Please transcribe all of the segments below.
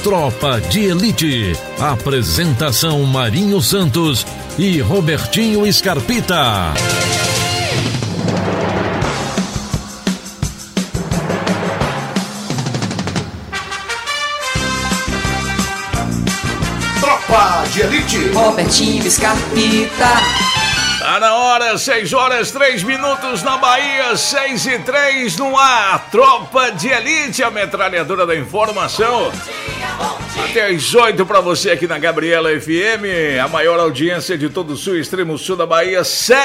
Tropa de Elite. Apresentação Marinho Santos e Robertinho Scarpita. Tropa de Elite. Robertinho Scarpita. Tá na hora, 6h03 na Bahia, 6h03 no ar. Tropa de Elite, a metralhadora da informação. Até às 8 pra você aqui na Gabriela FM, a maior audiência de todo o sul e extremo sul da Bahia.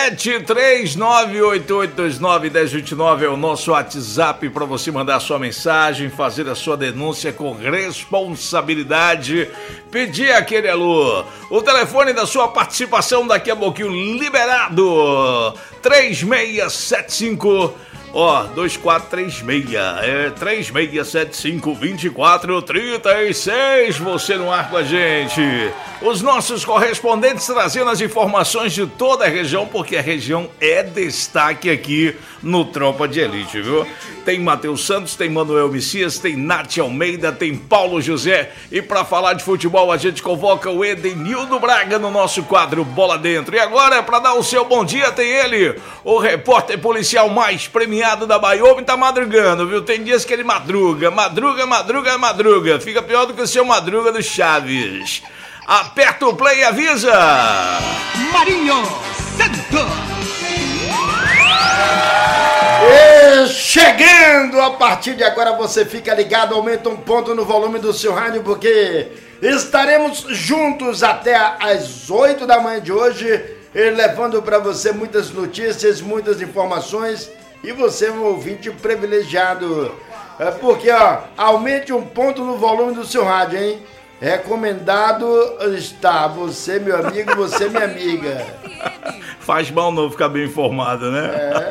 73988291029 é o nosso WhatsApp para você mandar a sua mensagem, fazer a sua denúncia com responsabilidade, pedir aquele alô. O telefone da sua participação daqui a pouquinho liberado. 3675 2436 3675-2436. Você no ar com a gente. Os nossos correspondentes trazendo as informações de toda a região, porque a região é destaque aqui no Tropa de Elite, viu? Tem Matheus Santos, tem Manuel Messias, tem Nath Almeida, tem Paulo José. E para falar de futebol, a gente convoca o Edenildo Braga no nosso quadro Bola Dentro. E agora, para dar o seu bom dia, tem ele, o repórter policial mais premiado da Bahia. O homem tá madrugando, viu? Tem dias que ele madruga. Fica pior do que o seu Madruga do Chaves. Aperta o play e avisa. Marinho Santos. Chegando, a partir de agora você fica ligado, aumenta um ponto no volume do seu rádio, porque estaremos juntos até às 8 da manhã de hoje, levando para você muitas notícias, muitas informações, e você é um ouvinte privilegiado, porque aumente um ponto no volume do seu rádio, hein? Recomendado está você, meu amigo, você, minha amiga. Faz mal não ficar bem informado, né?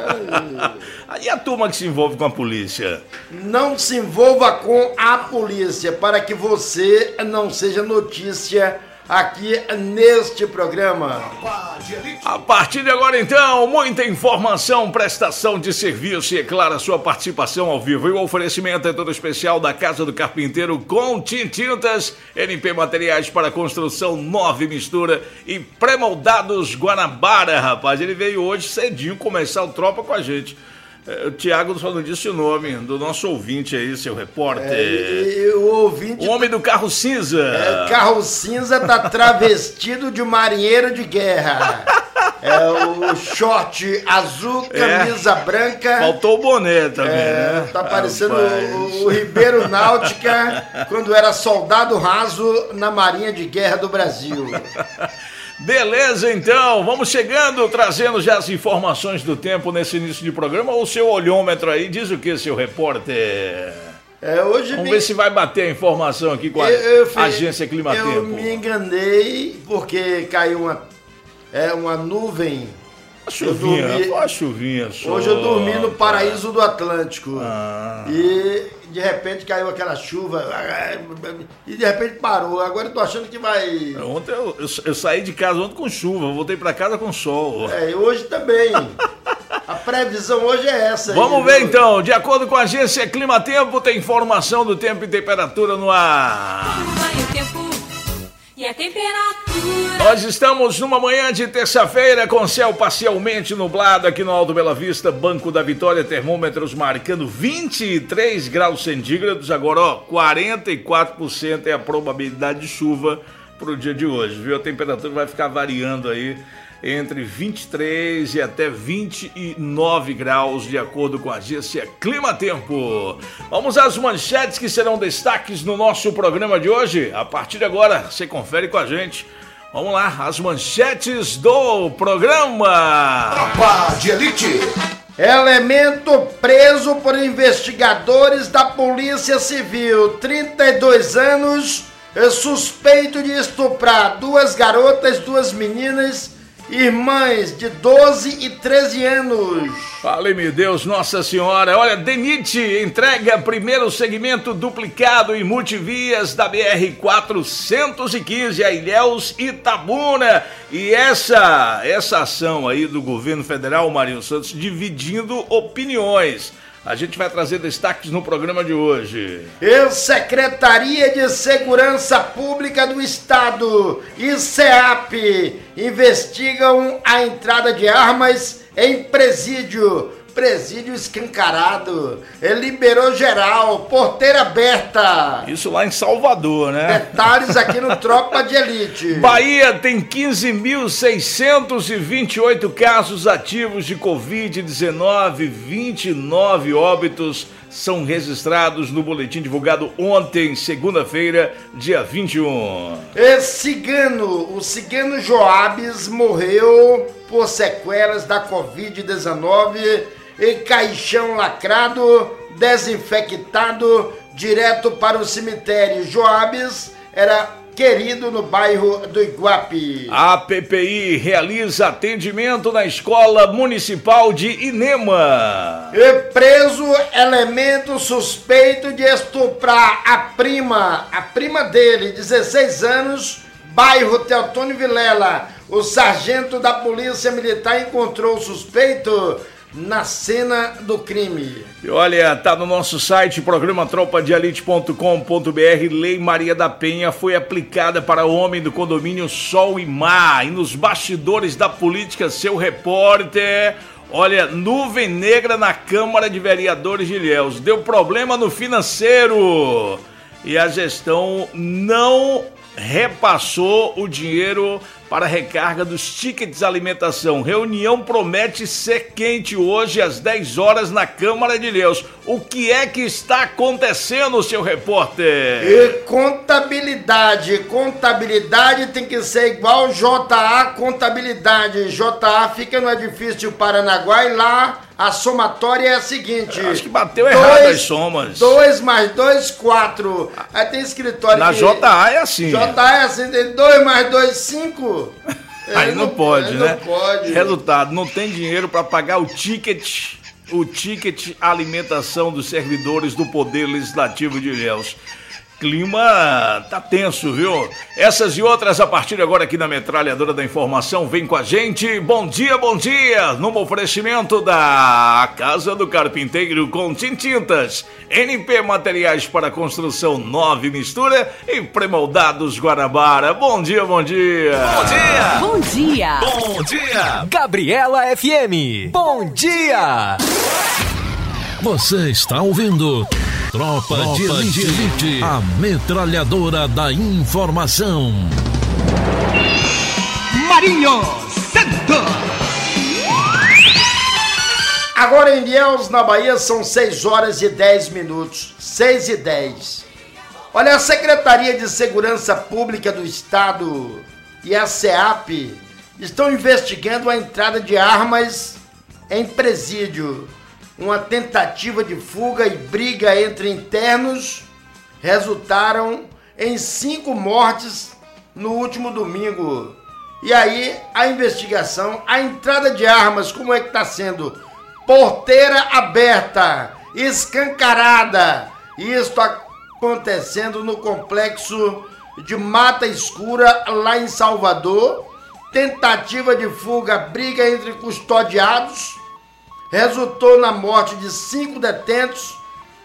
E a turma que se envolve com a polícia? Não se envolva com a polícia, para que você não seja notícia aqui neste programa. A partir de agora, então, muita informação, prestação de serviço e, é claro, a sua participação ao vivo. E o oferecimento é todo especial da Casa do Carpinteiro com Tintintas, NP Materiais para Construção, Nova Mistura e Pré-moldados Guanabara, rapaz. Ele veio hoje cedinho começar o Tropa com a gente. O Thiago só não disse o nome do nosso ouvinte aí, seu repórter. O ouvinte... O homem do carro cinza. Carro cinza tá travestido de marinheiro de guerra. O short azul, camisa branca. Faltou o boné também, né? Tá parecendo o Ribeiro Náutica quando era soldado raso na Marinha de Guerra do Brasil. Beleza, então, vamos chegando, trazendo já as informações do tempo nesse início de programa. O seu olhômetro aí diz o que, seu repórter? Vamos ver se vai bater a informação aqui com a agência Climatempo. Eu me enganei porque caiu uma nuvem. A chuvinha só. Hoje eu dormi no paraíso do Atlântico. E de repente caiu aquela chuva. E de repente parou. Agora eu tô achando que vai... Ontem eu saí de casa ontem com chuva. Voltei pra casa com sol. E hoje também. A previsão hoje é essa. Vamos ver então. De acordo com a agência Climatempo, tem informação do tempo e temperatura no ar. E a temperatura. Nós estamos numa manhã de terça-feira com céu parcialmente nublado aqui no Alto Bela Vista, Banco da Vitória, termômetros marcando 23 graus centígrados. Agora, 44% é a probabilidade de chuva pro dia de hoje, viu? A temperatura vai ficar variando aí entre 23 e até 29 graus, de acordo com a agência Climatempo. Vamos às manchetes que serão destaques no nosso programa de hoje. A partir de agora, você confere com a gente. Vamos lá, as manchetes do programa. Tropa de Elite. Elemento preso por investigadores da Polícia Civil, 32 anos, suspeito de estuprar duas garotas, duas meninas, irmãs de 12 e 13 anos. Fale-me Deus, Nossa Senhora. Olha, DENIT entrega primeiro segmento duplicado em multivias da BR-415 a Ilhéus e Itabuna. E essa ação aí do governo federal, Marinho Santos, dividindo opiniões. A gente vai trazer destaques no programa de hoje. Secretaria de Segurança Pública do Estado e SEAP investigam a entrada de armas em presídio escancarado, liberou geral, porteira aberta. Isso lá em Salvador, né? Detalhes aqui no Tropa de Elite. Bahia tem 15.628 casos ativos de Covid-19, 29 óbitos são registrados no boletim divulgado ontem, segunda-feira, dia 21. O cigano Joabes morreu por sequelas da Covid-19 em caixão lacrado, desinfectado, direto para o cemitério. Joabes era querido no bairro do Iguape. A PPI realiza atendimento na Escola Municipal de Inema. Preso elemento suspeito de estuprar a prima dele, 16 anos, bairro Teotônio Vilela. O sargento da Polícia Militar encontrou o suspeito na cena do crime. E olha, tá no nosso site, programa tropadeelite.com.br. Lei Maria da Penha foi aplicada para o homem do condomínio Sol e Mar. E nos bastidores da política, seu repórter, olha, nuvem negra na Câmara de Vereadores de Ilhéus. Deu problema no financeiro e a gestão não repassou o dinheiro para a recarga dos tickets alimentação. Reunião promete ser quente hoje às 10 horas na Câmara de Ilhéus. O que é que está acontecendo, seu repórter? Contabilidade tem que ser igual JA Contabilidade. JA fica no edifício Paranaguá e lá a somatória é a seguinte. Eu acho que bateu errado as somas. 2 mais 2, 4. Aí tem escritório na JA é assim. JA é assim, tem 2 mais 2, 5. Aí não pode, né? Não pode. Resultado, não tem dinheiro para pagar o ticket alimentação dos servidores do Poder Legislativo de Ilhéus. Clima tá tenso, viu? Essas e outras a partir de agora aqui na Metralhadora da Informação. Vem com a gente. Bom dia, bom dia! Num oferecimento da Casa do Carpinteiro com Tintintas, NP Materiais para Construção 9 Mistura e Premoldados Guanabara. Bom dia, bom dia! Bom dia! Bom dia! Bom dia! Gabriela FM. Bom dia! Você está ouvindo Tropa de Elite, a metralhadora da informação. Marinho Santos. Agora em Ilhéus, na Bahia, são 6 horas e 10 minutos. 6 e 10. Olha, a Secretaria de Segurança Pública do Estado e a SEAP estão investigando a entrada de armas em presídio. Uma tentativa de fuga e briga entre internos resultaram em 5 mortes no último domingo. E aí, a investigação, a entrada de armas, como é que está sendo? Porteira aberta, escancarada. Isso acontecendo no complexo de Mata Escura, lá em Salvador. Tentativa de fuga, briga entre custodiados. Resultou na morte de 5 detentos,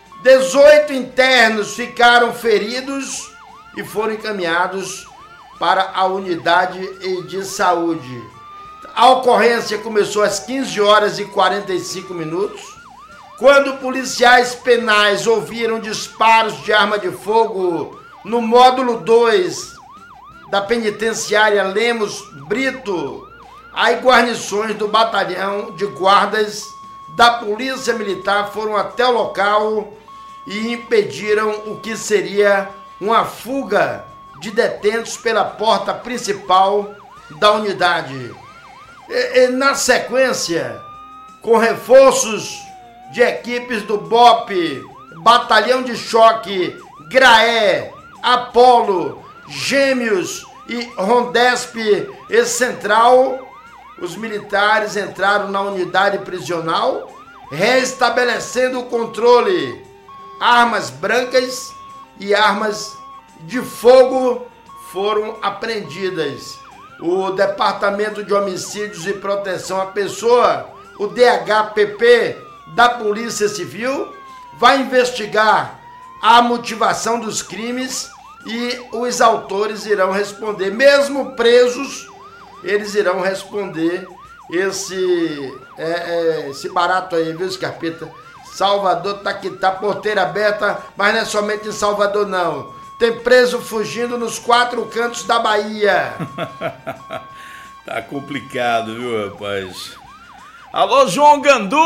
18 internos ficaram feridos e foram encaminhados para a unidade de saúde. A ocorrência começou às 15 horas e 45 minutos, quando policiais penais ouviram disparos de arma de fogo no módulo 2 da penitenciária Lemos Brito. As guarnições do batalhão de guardas da Polícia Militar foram até o local e impediram o que seria uma fuga de detentos pela porta principal da unidade. Na sequência, com reforços de equipes do BOP, Batalhão de Choque, Graé, Apolo, Gêmeos e Rondesp e Central, os militares entraram na unidade prisional, restabelecendo o controle. Armas brancas e armas de fogo foram apreendidas. O Departamento de Homicídios e Proteção à Pessoa, o DHPP, da Polícia Civil, vai investigar a motivação dos crimes e os autores irão responder. Mesmo presos, eles irão responder esse barato aí, viu, Scarpeta? Salvador tá porteira aberta, mas não é somente em Salvador, não. Tem preso fugindo nos 4 cantos da Bahia. Tá complicado, viu, rapaz? Alô, João Gandu!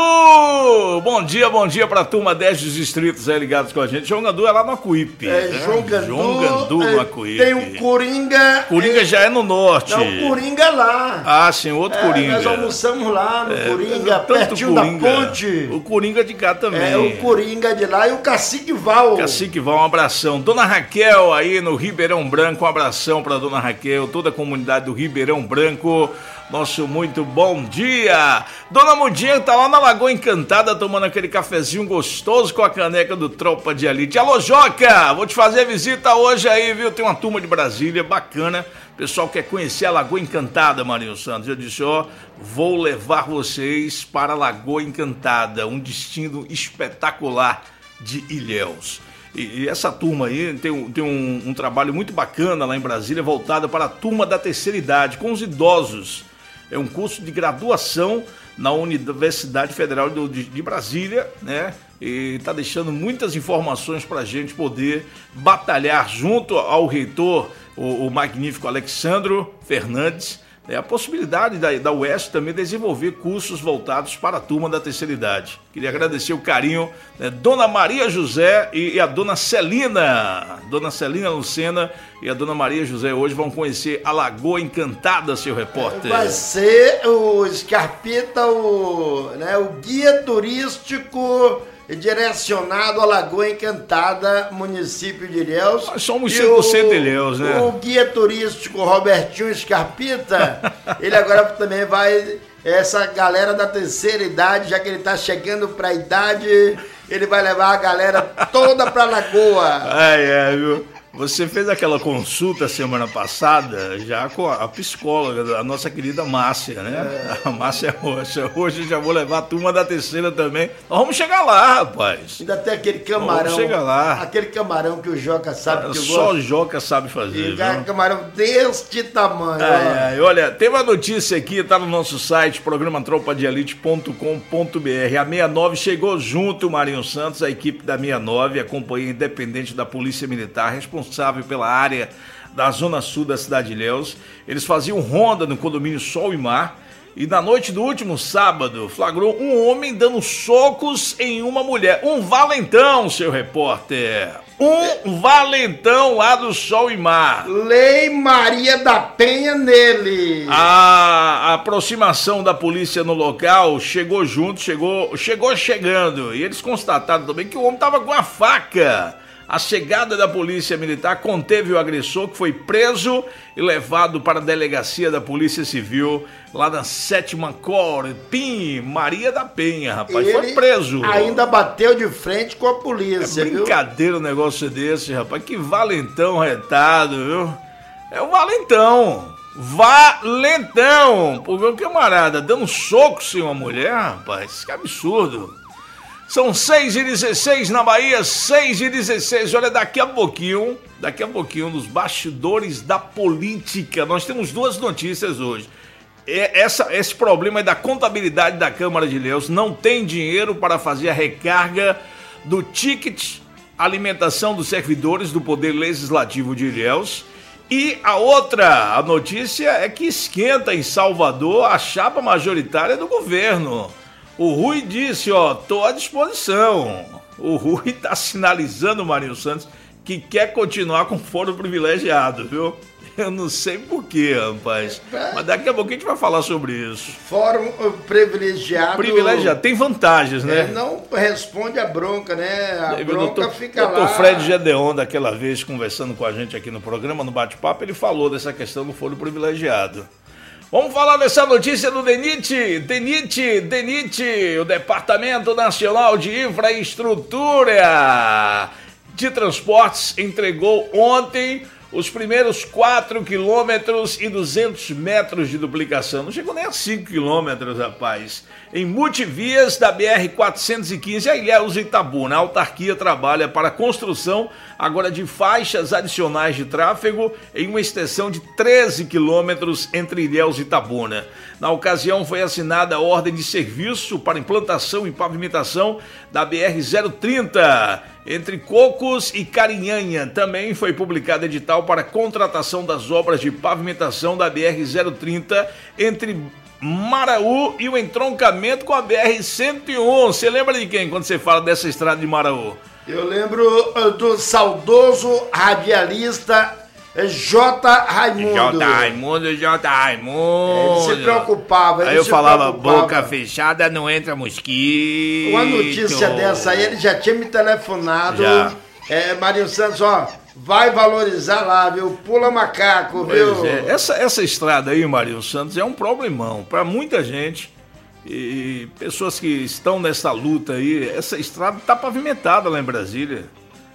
Bom dia pra turma 10 dos distritos aí ligados com a gente. João Gandu é lá no Acuípe. João Gandu no Acuípe. Tem um Coringa. Coringa já é no norte. Não, o Coringa é lá. Ah, sim, outro Coringa. Nós almoçamos lá no Coringa, pertinho da ponte. O Coringa de cá também. O Coringa de lá e o Cacique Val. Cacique Val, um abração. Dona Raquel aí no Ribeirão Branco, um abração pra Dona Raquel, toda a comunidade do Ribeirão Branco. Nosso muito bom dia. Dona Mudinha tá lá na Lagoa Encantada tomando aquele cafezinho gostoso com a caneca do Tropa de Elite. Alô, Joca, vou te fazer visita hoje aí, viu? Tem uma turma de Brasília bacana. O pessoal quer conhecer a Lagoa Encantada, Marinho Santos. Eu disse, vou levar vocês para a Lagoa Encantada, um destino espetacular de Ilhéus. E essa turma aí tem um trabalho muito bacana lá em Brasília, voltado para a turma da terceira idade, com os idosos. É um curso de graduação na Universidade Federal de Brasília, né? E está deixando muitas informações para a gente poder batalhar junto ao reitor, o magnífico Alexandro Fernandes, a possibilidade da UESC também desenvolver cursos voltados para a turma da terceira idade. Queria agradecer o carinho, né, Dona Maria José e a Dona Celina. Dona Celina Lucena e a Dona Maria José hoje vão conhecer a Lagoa Encantada, seu repórter. Vai ser o Scarpeta, o guia turístico direcionado à Lagoa Encantada, município de Ilhéus. Nós somos 100% de Ilhéus, né? O guia turístico Robertinho Scarpeta, ele agora também vai... Essa galera da terceira idade, já que ele tá chegando pra idade, ele vai levar a galera toda pra Lagoa. Viu? Você fez aquela consulta semana passada já com a psicóloga, a nossa querida Márcia, né? A Márcia Rocha. Hoje já vou levar a turma da terceira também. Nós vamos chegar lá, rapaz. Ainda tem aquele camarão. Vamos chegar lá. Aquele camarão que o Joca sabe que eu Só o Joca sabe fazer. Camarão deste tamanho. Olha, tem uma notícia aqui, tá no nosso site, programa tropadeelite.com.br. A 69 chegou junto, Marinho Santos, a equipe da 69, a companhia independente da Polícia Militar, responsável pela área da zona sul da cidade de Ilhéus. Eles faziam ronda no condomínio Sol e Mar e na noite do último sábado flagrou um homem dando socos em uma mulher. Um valentão, seu repórter. Um valentão lá do Sol e Mar. Lei Maria da Penha nele. A aproximação da polícia no local chegou chegando. E eles constataram também que o homem estava com a faca. A chegada da polícia militar conteve o agressor, que foi preso e levado para a delegacia da Polícia Civil, lá na 7ª Corpim, Maria da Penha, rapaz. Ele foi preso. Ainda bateu de frente com a polícia, brincadeira um negócio desse, rapaz. Que valentão retado, viu? É o valentão. Porque o camarada dando soco em uma mulher, rapaz, que absurdo. São 6h16 na Bahia, 6h16. Olha, daqui a pouquinho, nos bastidores da política, nós temos 2 notícias hoje. Esse problema é da contabilidade da Câmara de Ilhéus. Não tem dinheiro para fazer a recarga do ticket alimentação dos servidores do Poder Legislativo de Ilhéus. E a notícia é que esquenta em Salvador a chapa majoritária do governo. O Rui disse, tô à disposição. O Rui tá sinalizando, Marinho Santos, que quer continuar com foro privilegiado, viu? Eu não sei porquê, rapaz. Mas daqui a pouco a gente vai falar sobre isso. Fórum privilegiado. Privilegiado, tem vantagens, né? Não responde a bronca, né? A bronca fica lá. O doutor Fred Gedeon, daquela vez, conversando com a gente aqui no programa, no bate-papo, ele falou dessa questão do foro privilegiado. Vamos falar dessa notícia do DENIT. DENIT, o Departamento Nacional de Infraestrutura de Transportes, entregou ontem os primeiros 4 quilômetros e 200 metros de duplicação. Não chegou nem a 5 quilômetros, rapaz. Em multivias da BR-415 a Ilhéus e Itabuna. A autarquia trabalha para a construção agora de faixas adicionais de tráfego em uma extensão de 13 quilômetros entre Ilhéus e Itabuna. Na ocasião foi assinada a ordem de serviço para implantação e pavimentação da BR-030 entre Cocos e Carinhanha. Também foi publicado edital para contratação das obras de pavimentação da BR-030 entre Maraú e o entroncamento com a BR-101. Você lembra de quem quando você fala dessa estrada de Maraú? Eu lembro do saudoso radialista J. Raimundo. J. Raimundo. Ele se preocupava. Aí eu falava, boca fechada não entra mosquito. Uma notícia dessa aí, ele já tinha me telefonado. Já. Marinho Santos, ó, vai valorizar lá, viu? Pula macaco, viu? Pois é. Essa estrada aí, Marinho Santos, é um problemão para muita gente. E pessoas que estão nessa luta aí, essa estrada tá pavimentada lá em Brasília.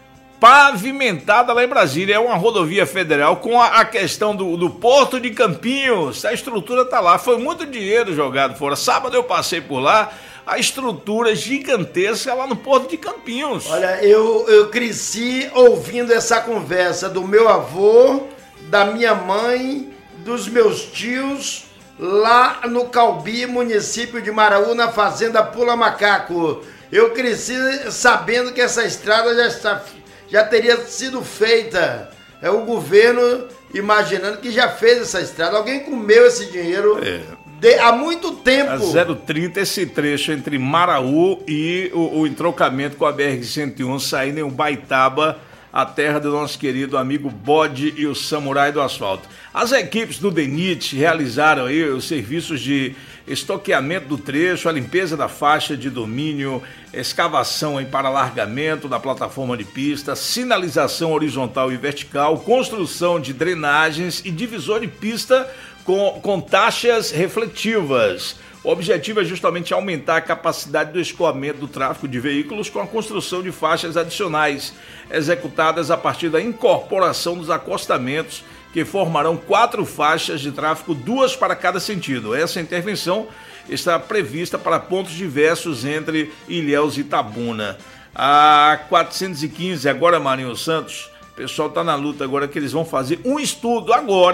Pavimentada lá em Brasília, é uma rodovia federal com a questão do Porto de Campinhos, a estrutura tá lá, foi muito dinheiro jogado fora. Sábado eu passei por lá, a estrutura gigantesca lá no Porto de Campinhos. Olha, eu cresci ouvindo essa conversa do meu avô, da minha mãe, dos meus tios, lá no Calbi, município de Maraú, na fazenda Pula Macaco. Eu cresci sabendo que essa estrada já teria sido feita. É o governo imaginando que já fez essa estrada. Alguém comeu esse dinheiro há muito tempo. A 030, esse trecho entre Maraú e o entroncamento com a BR-101, saindo em Ubaitaba, a terra do nosso querido amigo Bode e o Samurai do Asfalto. As equipes do DENIT realizaram aí os serviços de estoqueamento do trecho, a limpeza da faixa de domínio, escavação para alargamento da plataforma de pista, sinalização horizontal e vertical, construção de drenagens e divisor de pista com taxas refletivas. O objetivo é justamente aumentar a capacidade do escoamento do tráfego de veículos com a construção de faixas adicionais, executadas a partir da incorporação dos acostamentos, que formarão 4 faixas de tráfego, 2 para cada sentido. Essa intervenção está prevista para pontos diversos entre Ilhéus e Itabuna. A 415, agora Marinho Santos, o pessoal está na luta agora que eles vão fazer um estudo,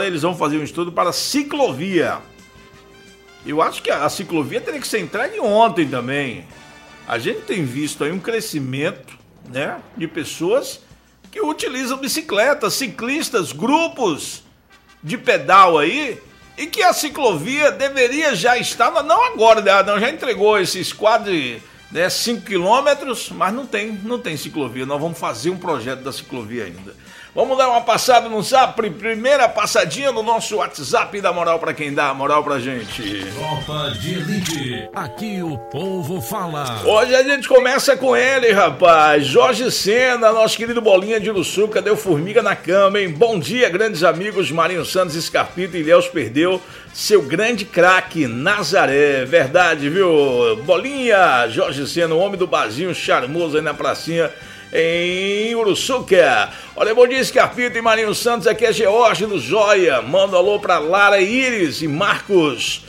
para a ciclovia. Eu acho que a ciclovia teria que ser entregue ontem também. A gente tem visto aí um crescimento, né, de pessoas que utilizam bicicletas, ciclistas, grupos de pedal aí, e que a ciclovia deveria já estar, não agora, não, já entregou esses quase 5 quilômetros, mas não tem ciclovia. Nós vamos fazer um projeto da ciclovia ainda. Vamos dar uma passada no Zap, primeira passadinha no nosso WhatsApp, dá moral pra quem dá moral pra gente. Tropa de Elite, aqui o povo fala. Hoje a gente começa com ele, rapaz, Jorge Sena, nosso querido Bolinha de Uruçuca, deu formiga na cama, hein? Bom dia, grandes amigos, Marinho Santos, Scarpito e Ilhéus perdeu seu grande craque, Nazaré, verdade, viu? Bolinha, Jorge Sena, o homem do barzinho charmoso aí na pracinha, em Uruçuca. Olha, bom dia, Scarpito e Marinho Santos, aqui é George do Joia, manda um alô pra Lara Iris e Marcos,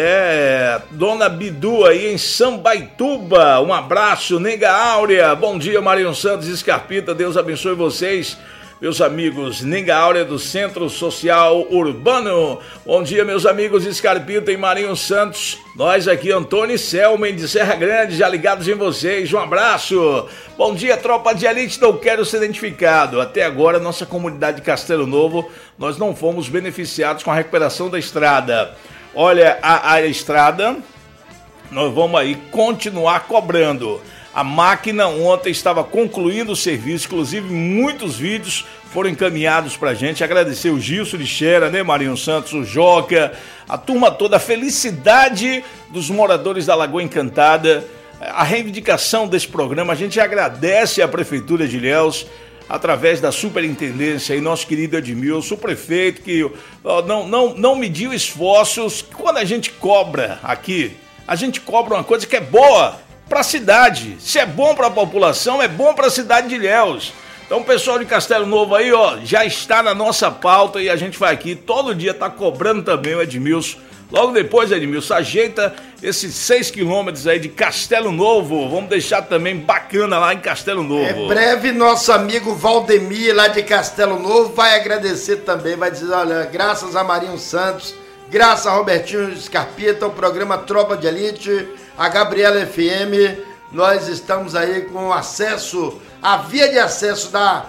Dona Bidu aí em Sambaituba, um abraço, Nega Áurea, bom dia, Marinho Santos e Scarpita, Deus abençoe vocês, meus amigos, Nega Áurea do Centro Social Urbano. Bom dia, meus amigos Scarpita e Marinho Santos. Nós aqui, Antônio e Selmen de Serra Grande, já ligados em vocês. Um abraço. Bom dia, tropa de elite, não quero ser identificado. Até agora, nossa comunidade de Castelo Novo, nós não fomos beneficiados com a recuperação da estrada. Olha, a estrada, nós vamos aí continuar cobrando. A máquina ontem estava concluindo o serviço, inclusive muitos vídeos foram encaminhados pra gente. Agradecer o Gilson de Xera, né, Marinho Santos, o Joca, a turma toda, a felicidade dos moradores da Lagoa Encantada, a reivindicação desse programa. A gente agradece à Prefeitura de Ilhéus, através da superintendência e nosso querido Edmilson, o prefeito, que não mediu esforços. Quando a gente cobra aqui, a gente cobra uma coisa que é boa para a cidade. Se é bom para a população, é bom para a cidade de Ilhéus. Então o pessoal de Castelo Novo aí, ó, já está na nossa pauta e a gente vai aqui todo dia tá cobrando também o Edmilson. Logo depois, Edmilson, ajeita esses 6 quilômetros aí de Castelo Novo. Vamos deixar também bacana lá em Castelo Novo. Breve, nosso amigo Valdemir, lá de Castelo Novo, vai agradecer também. Vai dizer, olha, graças a Marinho Santos, graças a Robertinho Scarpita, o programa Tropa de Elite, a Gabriela FM, nós estamos aí com acesso, a via de acesso da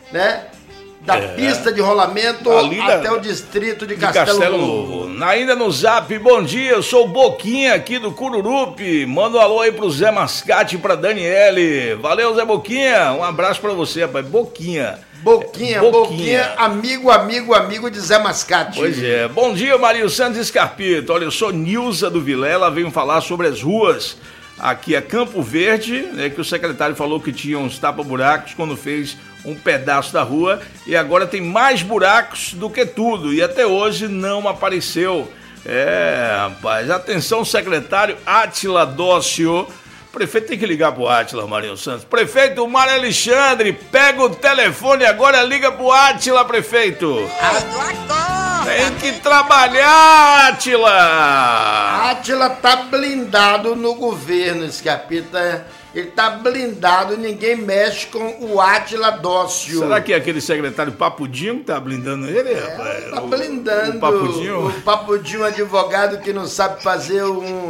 pista de rolamento até o distrito de Castelo Novo. Ainda no Zap, bom dia, eu sou o Boquinha aqui do Cururupi, manda um alô aí pro Zé Mascate e pra Daniele. Valeu, Zé Boquinha, um abraço pra você, rapaz. Boquinha, amigo de Zé Mascate. Pois é, bom dia, Marinho Santos Scarpita. Olha, eu sou Nilza do Vilela, venho falar sobre as ruas. Aqui é Campo Verde, né, que o secretário falou que tinha uns tapa-buracos quando fez um pedaço da rua e agora tem mais buracos do que tudo e até hoje não apareceu. Rapaz, atenção, secretário Átila Dócio. O prefeito tem que ligar pro Átila, Marinho Santos. Prefeito Mário Alexandre, pega o telefone agora, liga pro Átila, prefeito. Tem que trabalhar, Átila! Átila tá blindado no governo, Scarpita. Ele tá blindado, ninguém mexe com o Átila Dócio. Será que é aquele secretário Papudinho que tá blindando ele, rapaz? Tá blindando. O Papudinho? O Papudinho, advogado que não sabe fazer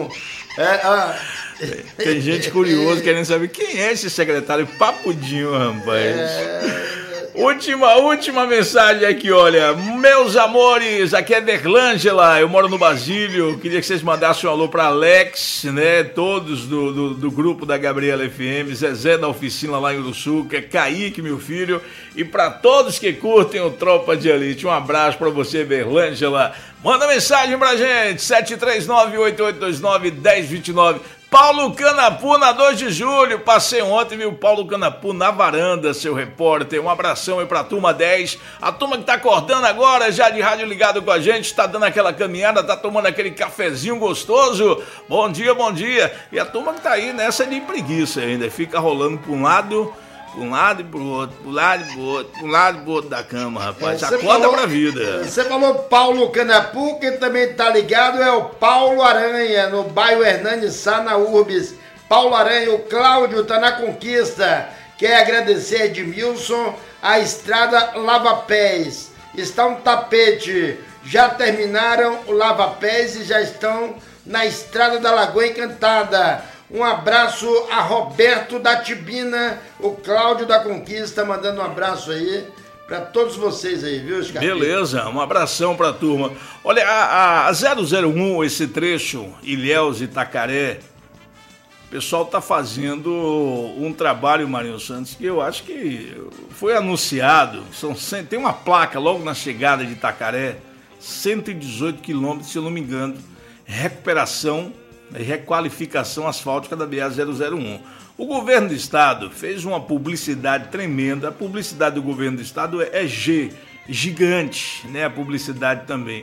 Tem gente curiosa querendo saber quem é esse secretário Papudinho, rapaz. Última mensagem aqui, olha. Meus amores, aqui é Derlângela, eu moro no Basílio. Queria que vocês mandassem um alô pra Alex, né? Todos do grupo da Gabriela FM, Zezé da oficina lá em Uruçuca, Kaique, meu filho, e pra todos que curtem o Tropa de Elite. Um abraço pra você, Derlângela. Manda mensagem pra gente, 739-8829-1029. Paulo Canapu, na 2 de julho, passei ontem, viu, Paulo Canapu na varanda, seu repórter, um abração aí pra turma 10, a turma que tá acordando agora, já de rádio ligado com a gente, tá dando aquela caminhada, tá tomando aquele cafezinho gostoso, bom dia, e a turma que tá aí nessa de preguiça ainda, fica rolando pra um lado e pro outro, pro lado e pro outro da cama, rapaz. Acorda pra vida. Você falou Paulo Canapu, quem também tá ligado é o Paulo Aranha, no bairro Hernani Sá, na Urbis. Paulo Aranha, o Cláudio tá na conquista. Quer agradecer a Edmilson, a estrada Lava Pés. Está um tapete. Já terminaram o Lava Pés e já estão na estrada da Lagoa Encantada. Um abraço a Roberto da Tibina, o Cláudio da Conquista, mandando um abraço aí para todos vocês aí, viu, Scarpita? Beleza, um abração pra turma. Olha, a 001, esse trecho, Ilhéus e Itacaré, o pessoal tá fazendo um trabalho, Marinho Santos, que eu acho que foi anunciado, tem uma placa logo na chegada de Itacaré, 118 quilômetros, se eu não me engano, recuperação e requalificação asfáltica da BA-001. O governo do estado fez uma publicidade tremenda, a publicidade do governo do estado é gigante, né? A publicidade também,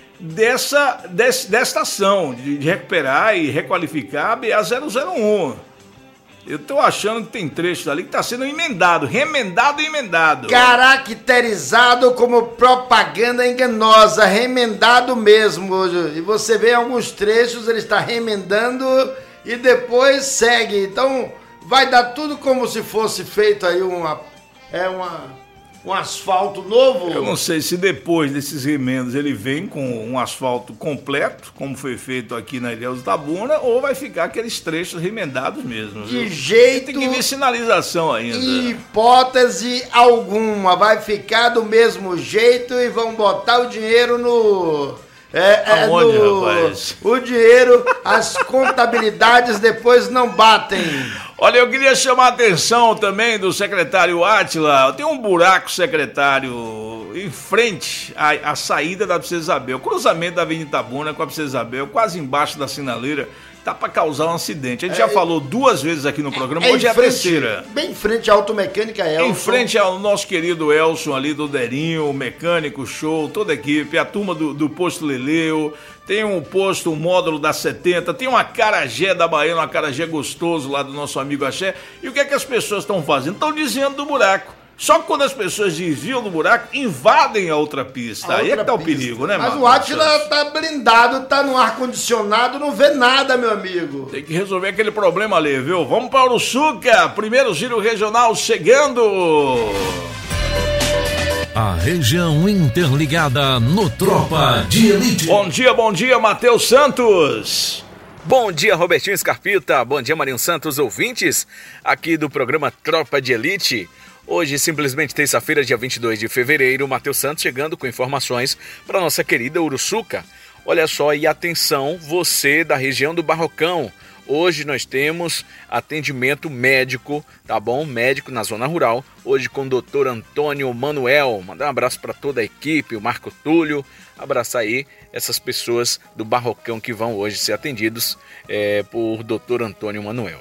desta ação de recuperar e requalificar a BA-001. Eu tô achando que tem trechos ali que tá sendo remendado. Caracterizado como propaganda enganosa, remendado mesmo. E você vê alguns trechos, ele está remendando e depois segue. Então vai dar tudo como se fosse feito aí um asfalto novo. Eu não sei se depois desses remendos ele vem com um asfalto completo, como foi feito aqui na Ilhéus da Buna, ou vai ficar aqueles trechos remendados mesmo. De jeito... Tem que ver sinalização ainda. Hipótese alguma. Vai ficar do mesmo jeito e vão botar o dinheiro no... Aonde, rapaz? O dinheiro, as contabilidades depois não batem. Olha, eu queria chamar a atenção também do secretário Átila. Tem um buraco, secretário, em frente à saída da Princesa Isabel. Cruzamento da Avenida Itabuna com a Princesa Isabel, quase embaixo da sinaleira. Tá para causar um acidente. A gente já falou 2 vezes aqui no programa, hoje é a terceira. Bem em frente à Automecânica Elson. Em frente ao nosso querido Elson ali do Derinho, o mecânico, show, toda a equipe, a turma do posto Leleu, tem um posto, um módulo da 70, tem um acarajé da Baiana, um acarajé gostoso lá do nosso amigo Axé. E o que é que as pessoas estão fazendo? Estão desviando do buraco. Só que quando as pessoas desviam do buraco, invadem a outra pista. Aí é que tá o perigo, né, Mas mano? o Átila tá blindado, tá no ar-condicionado, não vê nada, meu amigo. Tem que resolver aquele problema ali, viu? Vamos para Uruçuca, primeiro giro regional chegando. A região interligada no Tropa de Elite. Bom dia, Matheus Santos. Bom dia, Robertinho Scarpita. Bom dia, Marinho Santos, ouvintes aqui do programa Tropa de Elite. Hoje, simplesmente terça-feira, dia 22 de fevereiro, Matheus Santos chegando com informações para nossa querida Uruçuca. Olha só, e atenção, você da região do Barrocão. Hoje nós temos atendimento médico, tá bom? Médico na zona rural, hoje com o Dr. Antônio Manuel. Mandar um abraço para toda a equipe, o Marco Túlio. Abraçar aí essas pessoas do Barrocão que vão hoje ser atendidos por Dr. Antônio Manuel.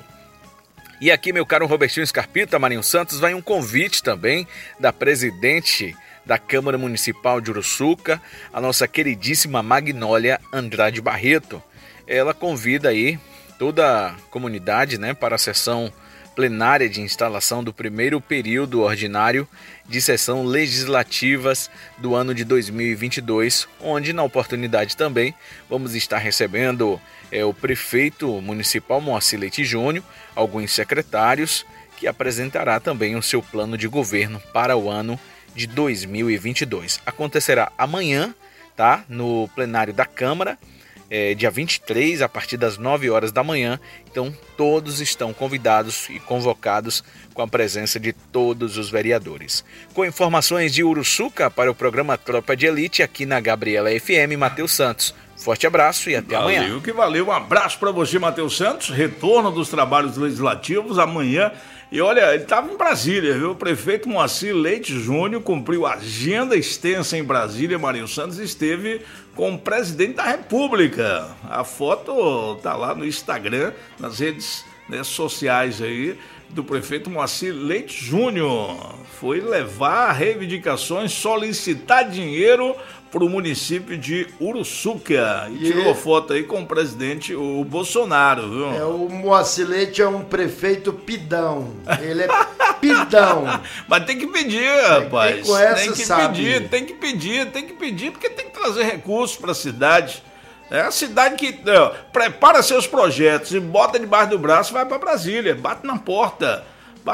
E aqui, meu caro Robertinho Scarpita, Marinho Santos, vai um convite também da presidente da Câmara Municipal de Uruçuca, a nossa queridíssima Magnólia Andrade Barreto. Ela convida aí toda a comunidade, né, para a sessão plenária de instalação do primeiro período ordinário de sessão legislativas do ano de 2022, onde na oportunidade também vamos estar recebendo o prefeito municipal Moacir Leite Júnior, alguns secretários, que apresentará também o seu plano de governo para o ano de 2022. Acontecerá amanhã, tá, no plenário da Câmara, dia 23, a partir das 9 horas da manhã. Então todos estão convidados e convocados com a presença de todos os vereadores. Com informações de Uruçuca para o programa Tropa de Elite aqui na Gabriela FM, Matheus Santos. Forte abraço e até amanhã. Valeu que valeu, um abraço para você, Matheus Santos. Retorno dos trabalhos legislativos amanhã. E olha, ele estava em Brasília, viu? O prefeito Moacir Leite Júnior cumpriu agenda extensa em Brasília. Marinho Santos esteve com o presidente da República. A foto tá lá no Instagram, nas redes, né, sociais aí, do prefeito Moacir Leite Júnior. Foi levar reivindicações, solicitar dinheiro para o município de Uruçuca. E tirou foto aí com o presidente, o Bolsonaro, viu? O Moacir Leite é um prefeito pidão. Ele é pidão. Mas tem que pedir, rapaz. Tem que pedir, porque tem que trazer recursos para a cidade. É a cidade que prepara seus projetos e bota debaixo do braço e vai para Brasília. Bate na porta.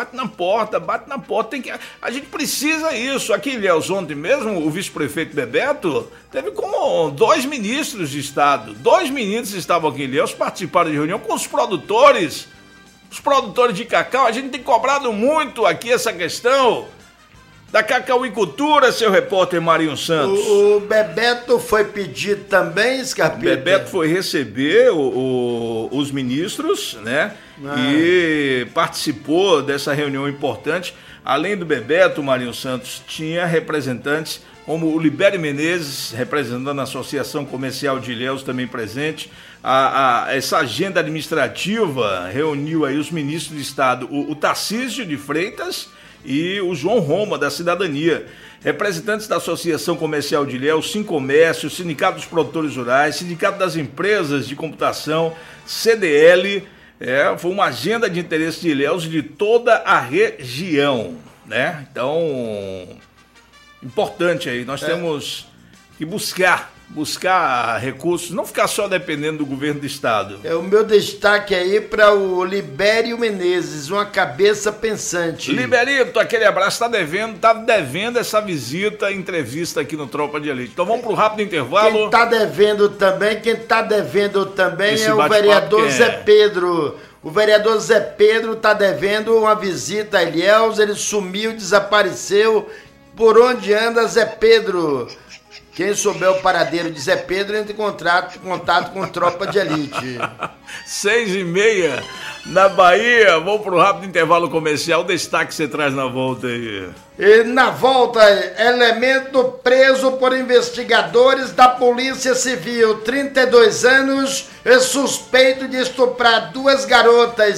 A gente precisa isso. Aqui em Ilhéus, ontem mesmo, o vice-prefeito Bebeto teve com 2 ministros de Estado. 2 ministros estavam aqui em Ilhéus, participaram de reunião com os produtores. Os produtores de cacau. A gente tem cobrado muito aqui essa questão da cacauicultura, seu repórter Marinho Santos. O Bebeto foi pedir também, Scarpita? Bebeto foi receber os ministros, né? E participou dessa reunião importante. Além do Bebeto, Marinho Santos, tinha representantes como o Libério Menezes, representando a Associação Comercial de Ilhéus, também presente. Essa agenda administrativa reuniu aí os ministros de Estado, o Tarcísio de Freitas e o João Roma, da Cidadania. Representantes da Associação Comercial de Ilhéus, Sincomércio, Sindicato dos Produtores Rurais, Sindicato das Empresas de Computação, CDL. Foi uma agenda de interesse de Ilhéus e de toda a região, né? Então, importante aí, nós temos que buscar recursos, não ficar só dependendo do governo do estado. O meu destaque aí para o Libério Menezes, uma cabeça pensante. Liberito, aquele abraço, tá devendo essa visita, entrevista aqui no Tropa de Elite. Então vamos pro rápido intervalo. Quem tá devendo também é o vereador Zé Pedro. O vereador Zé Pedro tá devendo uma visita a Ilhéus, ele sumiu, desapareceu. Por onde anda Zé Pedro? Quem souber o paradeiro de Zé Pedro, entre em contato com Tropa de Elite. 6h30 na Bahia. Vamos para o rápido intervalo comercial. Destaque você traz na volta aí. E na volta, elemento preso por investigadores da Polícia Civil. 32 anos, é suspeito de estuprar 2 garotas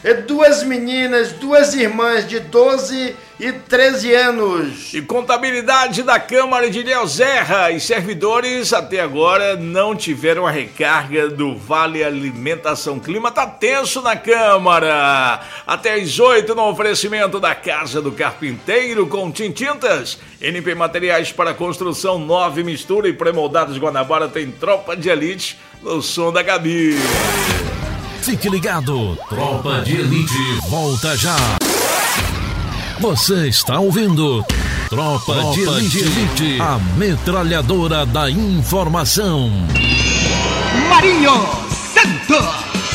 2 meninas, 2 irmãs de 12 e 13 anos. E contabilidade da Câmara de Ilhéus Serra e servidores até agora não tiveram a recarga do Vale Alimentação. Clima tá tenso na Câmara. Até às 8 no oferecimento da Casa do Carpinteiro com Tintintas. NP Materiais para Construção, 9 Mistura e Pré-Moldados Guanabara tem Tropa de Elite no som da Gabi. Fique ligado, Tropa de Elite volta já. Você está ouvindo Tropa de Elite, a metralhadora da informação. Marinho Santos.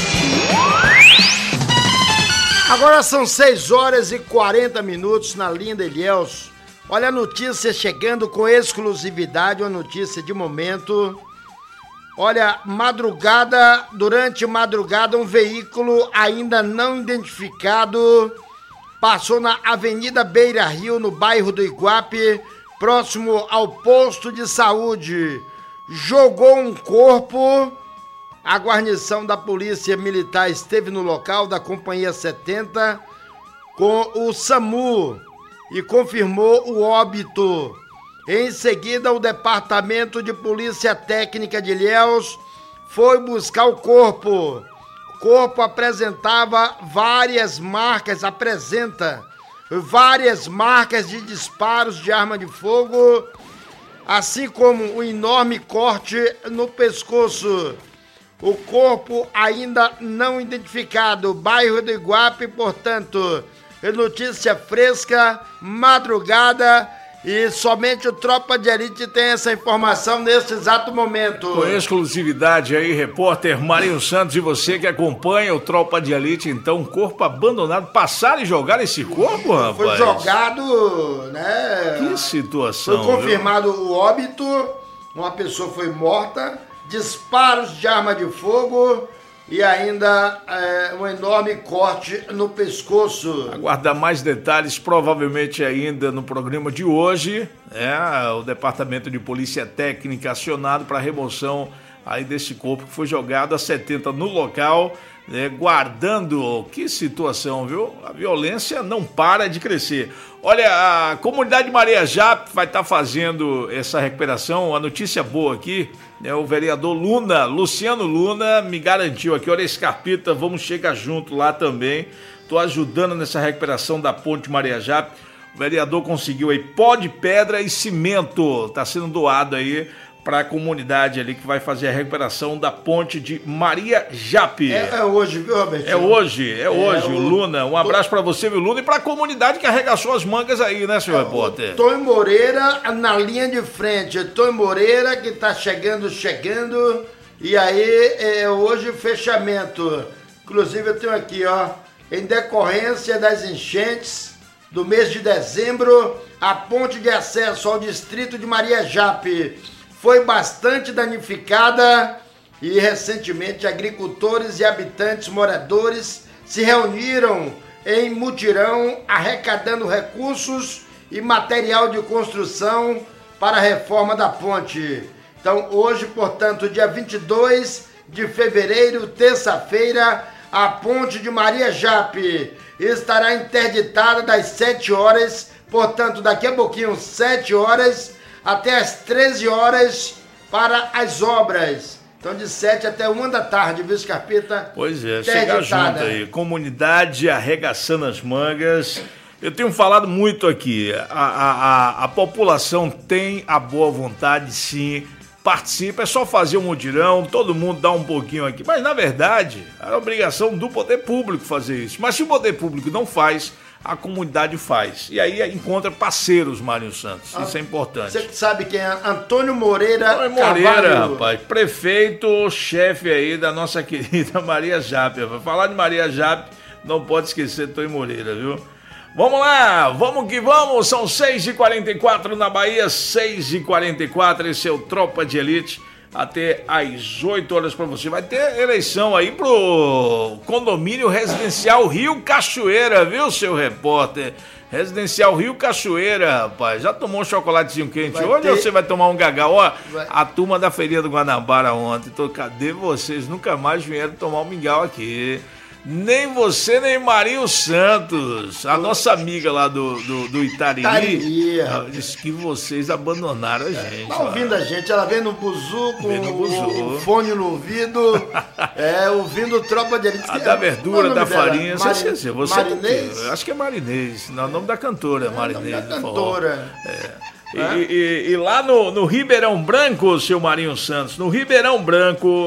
Agora são 6 horas e 40 minutos na linda Ilhéus. Olha a notícia chegando com exclusividade, uma notícia de momento. Olha, durante madrugada, um veículo ainda não identificado passou na Avenida Beira Rio, no bairro do Iguape, próximo ao posto de saúde. Jogou um corpo. A guarnição da Polícia Militar esteve no local da Companhia 70 com o SAMU e confirmou o óbito. Em seguida, o Departamento de Polícia Técnica de Ilhéus foi buscar o corpo. O corpo apresenta várias marcas de disparos de arma de fogo, assim como um enorme corte no pescoço. O corpo ainda não identificado, bairro do Iguape, portanto, notícia fresca, madrugada. E somente o Tropa de Elite tem essa informação neste exato momento. Com exclusividade aí, repórter Marinho Santos, e você que acompanha o Tropa de Elite, então, corpo abandonado. Passaram e jogaram esse corpo, rapaz? Foi jogado, né? Que situação. Foi confirmado o óbito, uma pessoa foi morta, disparos de arma de fogo e ainda um enorme corte no pescoço. Aguardar mais detalhes, provavelmente ainda no programa de hoje. O Departamento de Polícia Técnica acionado para a remoção aí desse corpo que foi jogado a 70 no local, guardando. Que situação, viu? A violência não para de crescer. Olha, a comunidade Maria Jap vai estar fazendo essa recuperação. A notícia boa aqui, o vereador Luciano Luna, me garantiu aqui, olha, Scarpita, vamos chegar junto lá também. Estou ajudando nessa recuperação da ponte Maria Jap. O vereador conseguiu aí pó de pedra e cimento. Está sendo doado aí para a comunidade ali que vai fazer a recuperação da ponte de Maria Jape. É hoje, viu, Roberto? É hoje, o Luna. Um abraço para você, viu, Luna, e para a comunidade que arregaçou as mangas aí, né, senhor repórter? Tonho Moreira na linha de frente. Tonho Moreira que tá chegando. E aí, hoje fechamento. Inclusive eu tenho aqui, ó, em decorrência das enchentes do mês de dezembro, a ponte de acesso ao distrito de Maria Jape foi bastante danificada e recentemente agricultores e habitantes moradores se reuniram em mutirão arrecadando recursos e material de construção para a reforma da ponte. Então hoje, portanto, dia 22 de fevereiro, terça-feira, a ponte de Maria Jape estará interditada das 7 horas, portanto daqui a pouquinho 7 horas, até as 13 horas para as obras. Então de 7 até 1 da tarde, viu, Scarpita? Pois é, chega junto aí. Comunidade arregaçando as mangas. Eu tenho falado muito aqui, a população tem a boa vontade, sim, participa, é só fazer um mutirão, todo mundo dá um pouquinho aqui. Mas na verdade, é obrigação do poder público fazer isso. Mas se o poder público não faz, a comunidade faz. E aí encontra parceiros, Mário Santos. Isso é importante. Você sabe quem é? Antônio Moreira. Antônio Moreira, rapaz. Prefeito, chefe aí da nossa querida Maria Jape. Pra falar de Maria Jape, não pode esquecer de Antônio Moreira, viu? Vamos lá, vamos que vamos. São 6h44 na Bahia, 6h44. Esse é o Tropa de Elite. Até às 8 horas para você. Vai ter eleição aí pro condomínio residencial Rio Cachoeira, viu, seu repórter? Residencial Rio Cachoeira, rapaz. Já tomou um chocolatezinho quente hoje ou você vai tomar um gagal? Ó, a turma da Feirinha do Guanabara ontem, cadê vocês? Nunca mais vieram tomar um mingau aqui. Nem você, nem Marinho Santos, a nossa amiga lá do Itariri, disse que vocês abandonaram a gente. Tá ouvindo a gente, ela vem no buzu com o fone no ouvido, ouvindo Tropa de Elite. Da verdura, da farinha, você esqueceu. Marinês? Acho que é Marinês, não, o nome da cantora, Marinês. Da cantora. E lá no Ribeirão Branco, seu Marinho Santos, no Ribeirão Branco,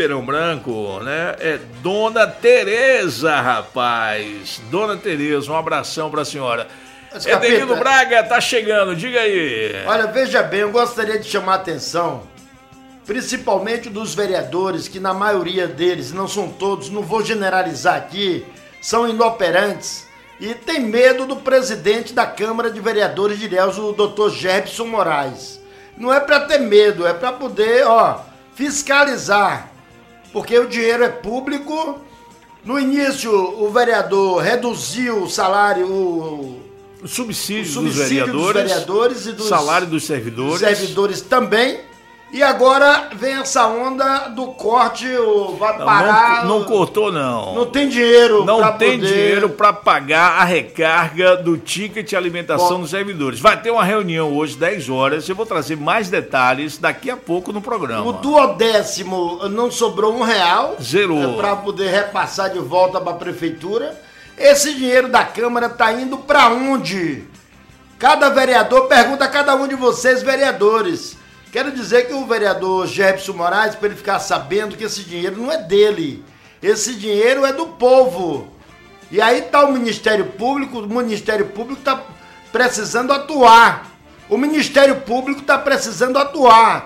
né? É Dona Tereza, rapaz. Dona Tereza, um abração pra senhora. Edenildo Braga tá chegando, diga aí. Olha, veja bem, eu gostaria de chamar a atenção, principalmente dos vereadores, que na maioria deles, não são todos, não vou generalizar aqui, são inoperantes. E tem medo do presidente da Câmara de Vereadores de Ilhéus, o Dr. Gerbson Moraes. Não é para ter medo, é para poder, fiscalizar. Porque o dinheiro é público. No início, o vereador reduziu o salário, o subsídio dos vereadores e do salário dos servidores. Os servidores também. E agora vem essa onda do corte, vai parar... Não cortou, não. Não tem dinheiro Não tem dinheiro para pagar a recarga do ticket de alimentação dos servidores. Vai ter uma reunião hoje, 10 horas, eu vou trazer mais detalhes daqui a pouco no programa. O 12º não sobrou R$1. Zerou. Para poder repassar de volta para a prefeitura. Esse dinheiro da Câmara tá indo para onde? Cada vereador pergunta a cada um de vocês, vereadores... Quero dizer que o vereador Gerbson Moraes, para ele ficar sabendo que esse dinheiro não é dele. Esse dinheiro é do povo. E aí está o Ministério Público está precisando atuar. O Ministério Público está precisando atuar.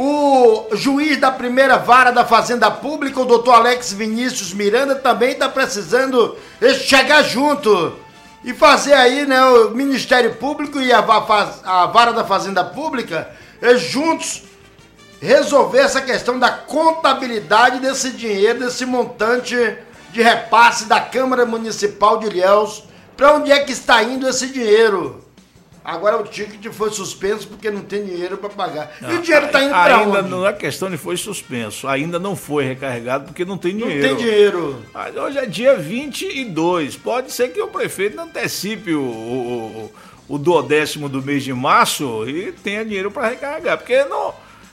O juiz da primeira vara da Fazenda Pública, o doutor Alex Vinícius Miranda, também está precisando chegar junto e fazer aí, né, o Ministério Público e a vara da Fazenda Pública juntos resolver essa questão da contabilidade desse dinheiro, desse montante de repasse da Câmara Municipal de Ilhéus. Para onde é que está indo esse dinheiro? Agora o ticket foi suspenso porque não tem dinheiro para pagar. E o dinheiro está indo para onde? Ainda não é questão de foi suspenso, ainda não foi recarregado porque não tem dinheiro. Não tem dinheiro. Mas hoje é dia 22, pode ser que o prefeito antecipe o 12º do mês de março e tenha dinheiro para recarregar, porque não...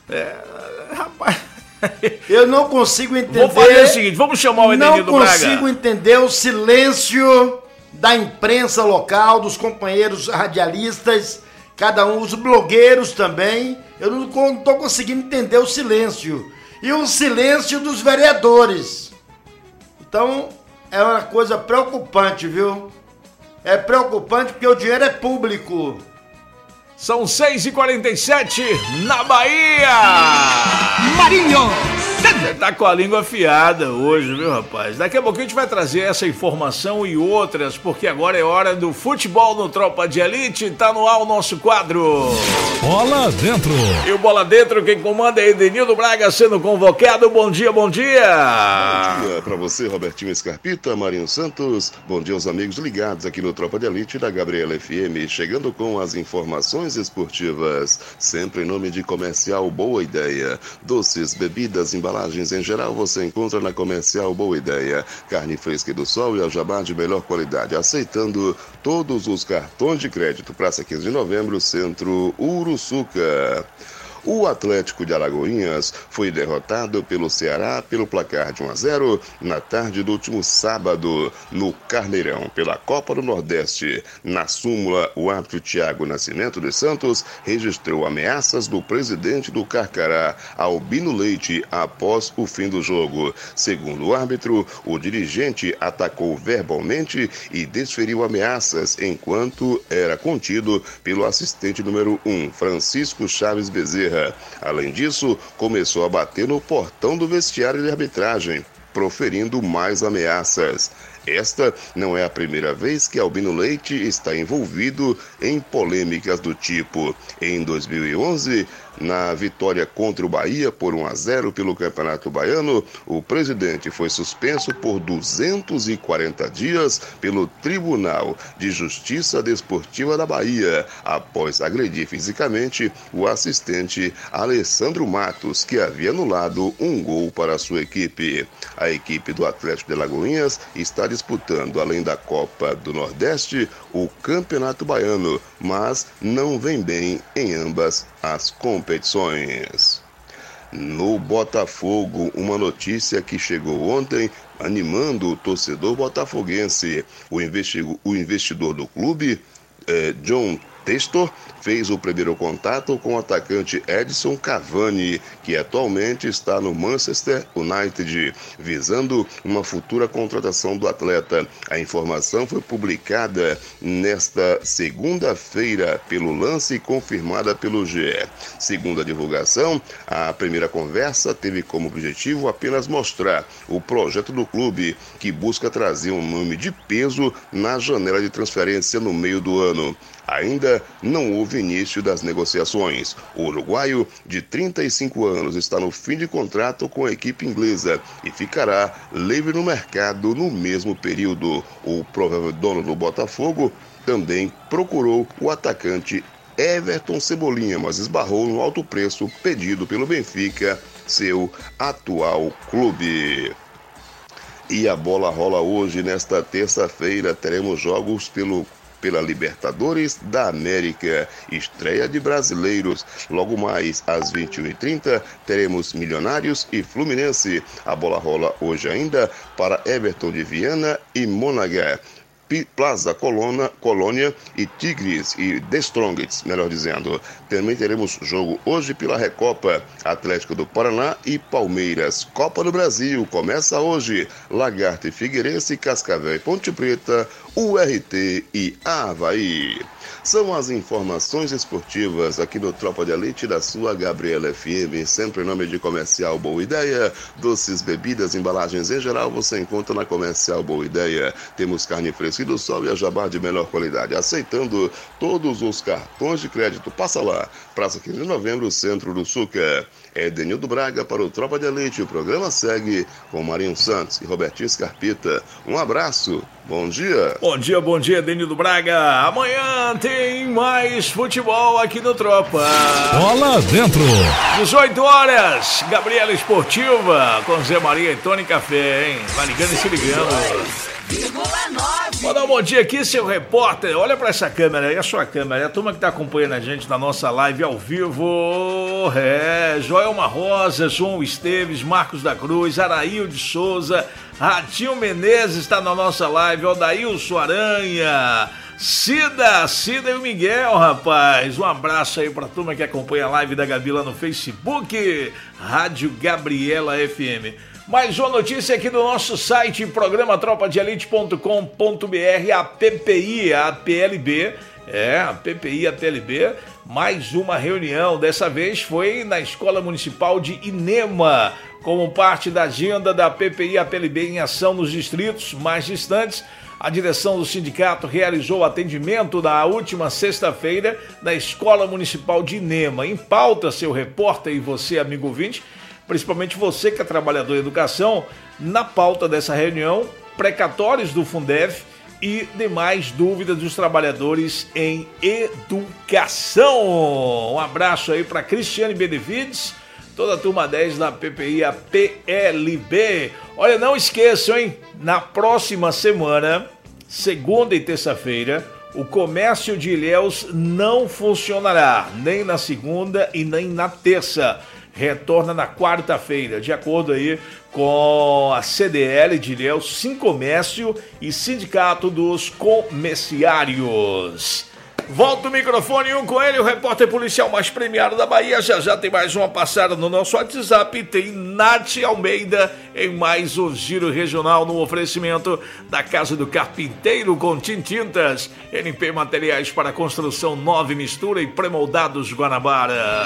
rapaz... Eu não consigo entender... Vou fazer o seguinte, vamos chamar o Edenildo Braga. Não consigo entender o silêncio da imprensa local, dos companheiros radialistas, cada um, os blogueiros também. Eu não estou conseguindo entender o silêncio. E o silêncio dos vereadores. Então, é uma coisa preocupante, viu? É preocupante porque o dinheiro é público. São 6h47 na Bahia. Marinho Você tá com a língua afiada hoje, viu, rapaz? Daqui a pouquinho a gente vai trazer essa informação e outras, porque agora é hora do futebol no Tropa de Elite. Tá no ar o nosso quadro Bola Dentro. E o Bola Dentro, quem comanda é Edenildo Braga sendo convocado. Bom dia, bom dia. Bom dia pra você, Robertinho Scarpita, Marinho Santos. Bom dia aos amigos ligados aqui no Tropa de Elite da Gabriela FM, chegando com as informações esportivas, sempre em nome de Comercial Boa Ideia. Doces, bebidas, embalagens em geral você encontra na Comercial Boa Ideia. Carne fresca e do sol e aljabá de melhor qualidade, aceitando todos os cartões de crédito. Praça 15 de Novembro, Centro Uruçuca. O Atlético de Alagoinhas foi derrotado pelo Ceará pelo placar de 1-0 na tarde do último sábado, no Carneirão, pela Copa do Nordeste. Na súmula, o árbitro Thiago Nascimento dos Santos registrou ameaças do presidente do Carcará, Albino Leite, após o fim do jogo. Segundo o árbitro, o dirigente atacou verbalmente e desferiu ameaças enquanto era contido pelo assistente número 1, Francisco Chaves Bezerra. Além disso, começou a bater no portão do vestiário de arbitragem, proferindo mais ameaças. Esta não é a primeira vez que Albino Leite está envolvido em polêmicas do tipo. Em 2011, na vitória contra o Bahia por 1-0 pelo Campeonato Baiano, o presidente foi suspenso por 240 dias pelo Tribunal de Justiça Desportiva da Bahia, após agredir fisicamente o assistente Alessandro Matos, que havia anulado um gol para a sua equipe. A equipe do Atlético de Alagoinhas está disputando, além da Copa do Nordeste, o Campeonato Baiano, mas não vem bem em ambas as competições. No Botafogo, uma notícia que chegou ontem animando o torcedor botafoguense. O investidor do clube, John Textor, fez o primeiro contato com o atacante Edson Cavani, que atualmente está no Manchester United, visando uma futura contratação do atleta. A informação foi publicada nesta segunda-feira pelo Lance e confirmada pelo GE. Segundo a divulgação, a primeira conversa teve como objetivo apenas mostrar o projeto do clube, que busca trazer um nome de peso na janela de transferência no meio do ano. Ainda não houve início das negociações. O uruguaio, de 35 anos, está no fim de contrato com a equipe inglesa e ficará livre no mercado no mesmo período. O provável dono do Botafogo também procurou o atacante Everton Cebolinha, mas esbarrou no alto preço pedido pelo Benfica, seu atual clube. E a bola rola hoje. Nesta terça-feira teremos jogos pela Libertadores da América, estreia de brasileiros. Logo mais às 21h30 teremos Milionários e Fluminense. A bola rola hoje ainda para Everton de Viana e Monagá, Plaza Colônia e Tigres e The Strongest, melhor dizendo. Também teremos jogo hoje pela Recopa, Atlético do Paraná e Palmeiras. Copa do Brasil começa hoje, Lagarto e Figueirense, Cascavel e Ponte Preta, URT e Avaí. São as informações esportivas aqui no Tropa de Elite da sua Gabriela FM, sempre em nome de Comercial Boa Ideia. Doces, bebidas, embalagens em geral você encontra na Comercial Boa Ideia. Temos carne fresca do sol e a jabá de melhor qualidade, aceitando todos os cartões de crédito. Passa lá, Praça 15 de Novembro, Centro do Suca. É Denildo Braga para o Tropa de Elite. O programa segue com Marinho Santos e Robertinho Scarpita. Um abraço, bom dia. Bom dia, Denildo Braga. Amanhã tem mais futebol aqui no Tropa. Bola dentro. 18 horas, Gabriela Esportiva com Zé Maria e Tony Café, hein? Vai ligando e se ligando. Vou dar um bom dia aqui, seu repórter. Olha pra essa câmera aí, a sua câmera. A turma que tá acompanhando a gente na nossa live ao vivo. Joelma Rosa, João Esteves, Marcos da Cruz, Araíl de Souza, Ratinho Menezes está na nossa live, Odailson Aranha, Cida e o Miguel, rapaz. Um abraço aí pra turma que acompanha a live da Gabi lá no Facebook, Rádio Gabriela FM. Mais uma notícia aqui do nosso site, programa tropadeelite.com.br, a PPI, a PLB, a PPI, a PLB, mais uma reunião, dessa vez foi na Escola Municipal de Inema, como parte da agenda da PPI, a PLB em ação nos distritos mais distantes. A direção do sindicato realizou o atendimento na última sexta-feira na Escola Municipal de Inema. Em pauta, seu repórter e você, amigo ouvinte, principalmente você que é trabalhador em educação, na pauta dessa reunião, precatórios do Fundef e demais dúvidas dos trabalhadores em educação. Um abraço aí para Cristiane Benevides, toda a turma 10 da PPI, a PLB. Olha, não esqueçam, hein? Na próxima semana, segunda e terça-feira, o comércio de Ilhéus não funcionará, nem na segunda e nem na terça. Retorna na quarta-feira, de acordo aí com a CDL de Ilhéus, Sincomércio e Sindicato dos Comerciários. Volta o microfone com ele, o repórter policial mais premiado da Bahia. Já tem mais uma passada no nosso WhatsApp. Tem Nath Almeida em mais um Giro Regional no oferecimento da Casa do Carpinteiro com Tintintas, NP Materiais para Construção, Nova Mistura e Premoldados Guanabara.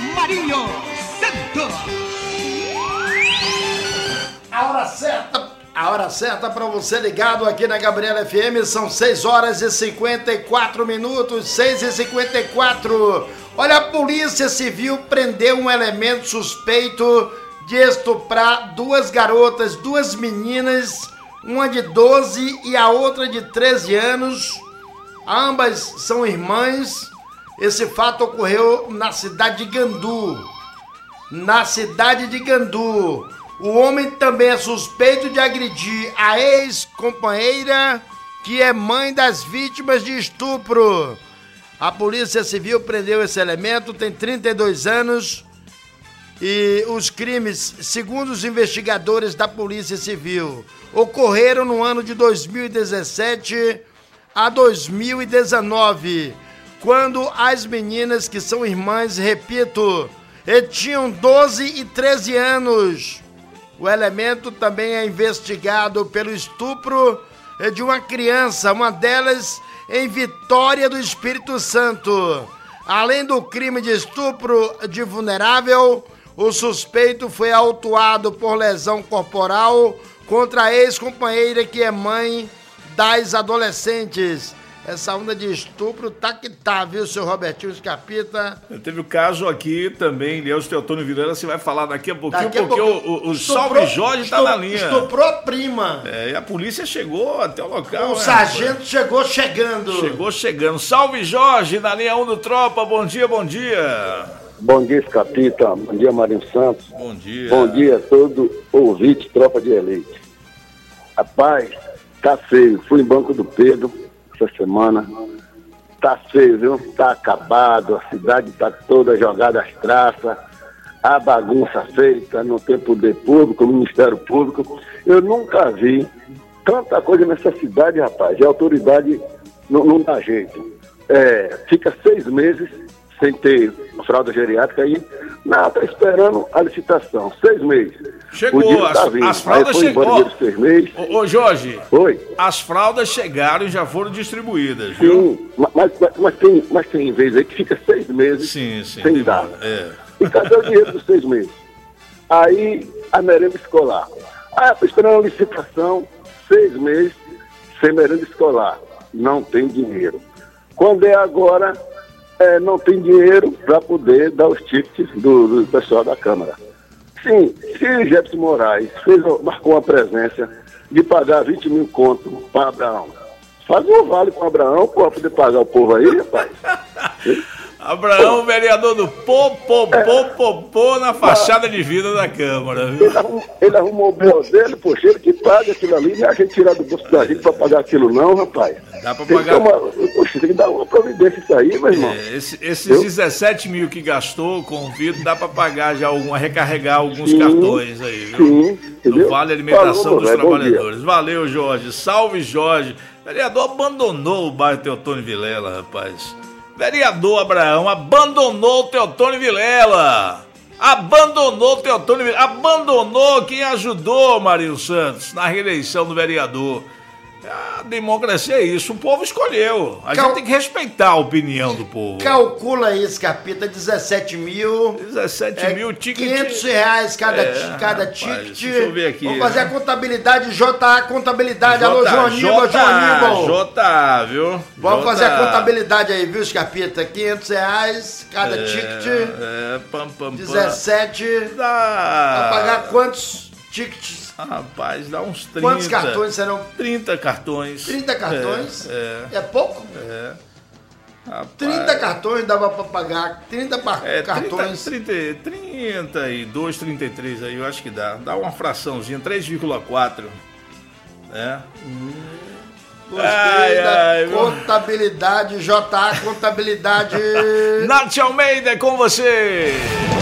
Marinho Santos. A hora certa A hora certa para você ligado aqui na Gabriela FM são 6 horas e 54 minutos, 6h54. Olha, a Polícia Civil prendeu um elemento suspeito de estuprar duas garotas, duas meninas, uma de 12 e a outra de 13 anos. Ambas são irmãs. Esse fato ocorreu na cidade de Gandu. O homem também é suspeito de agredir a ex-companheira, que é mãe das vítimas de estupro. A Polícia Civil prendeu esse elemento, tem 32 anos, e os crimes, segundo os investigadores da Polícia Civil, ocorreram no ano de 2017 a 2019, quando as meninas, que são irmãs, repito, tinham 12 e 13 anos. O elemento também é investigado pelo estupro de uma criança, uma delas em Vitória do Espírito Santo. Além do crime de estupro de vulnerável, o suspeito foi autuado por lesão corporal contra a ex-companheira, que é mãe das adolescentes. Essa onda de estupro tá que tá, viu, seu Robertinho Scarpita? Teve o caso aqui também, Elielso Teotônio Vilela, você vai falar daqui a pouquinho, porque o Salve Jorge tá na linha. Estuprou a prima. E a polícia chegou até o local. O sargento chegou chegando. Salve Jorge, na linha 1 do Tropa, bom dia. Bom dia, Scarpita, bom dia, Marinho Santos. Bom dia. Bom dia a todo ouvinte, Tropa de Elite. Rapaz, tá feio, fui em Banco do Pedro essa semana, tá feio, viu? Tá acabado, a cidade tá toda jogada às traças, a bagunça feita, não tem poder público, Ministério Público. Eu nunca vi tanta coisa nessa cidade, rapaz, e a autoridade não dá jeito. Fica 6 meses sem ter fralda geriátrica aí, tá esperando a licitação, 6 meses. Chegou, as fraldas chegou. Ô Jorge, oi? As fraldas chegaram e já foram distribuídas, viu? Sim, mas tem vez aí que fica 6 meses sem dar. E cadê o dinheiro dos 6 meses? Aí a merenda escolar. Tô esperando a licitação, 6 meses sem merenda escolar. Não tem dinheiro. Quando é agora, não tem dinheiro para poder dar os tickets do pessoal da Câmara. Sim, se o Jefferson Moraes marcou uma presença de pagar 20 mil conto para Abraão, faz um vale com o Abraão para poder pagar o povo aí, rapaz. Abraão, vereador do Popopopopopô na fachada de vida da Câmara, viu? Ele arrumou o B.O. dele, poxa, ele que paga aquilo ali, não é a gente tirar do bolso da gente pra pagar aquilo não, rapaz. Dá pra pagar... Poxa, tem que dar uma providência isso aí, meu irmão. Esses 17 mil que gastou com o vidro, dá pra pagar já recarregar alguns cartões aí, viu? Sim, entendeu? Do Vale Alimentação dos Trabalhadores. Valeu, Jorge. Salve, Jorge. O vereador abandonou o bairro Teotônio Vilela, rapaz. Vereador Abraão abandonou o Teotônio Vilela. Abandonou quem ajudou Marinho Santos na reeleição do vereador. A democracia é isso, o povo escolheu. A gente tem que respeitar a opinião do povo. Calcula aí, Scarpita, 17 mil. 17 mil, ticket. R$500 cada ticket. Deixa eu ver aqui. Vamos fazer a contabilidade, JA Contabilidade. Alô, João Aníbal. JA, viu? Vamos fazer a contabilidade aí, viu, Scarpita? R$500 cada ticket. 17. Dá. Vai pagar quantos tickets? Rapaz, dá uns 30. Quantos cartões serão? 30 cartões. 30 cartões? É pouco? Rapaz. 30 cartões dava pra pagar. 30 cartões. 32, 33 aí, eu acho que dá. Dá uma fraçãozinha, 3,4. Gostei da contabilidade, JA Contabilidade. Nath Almeida é com você.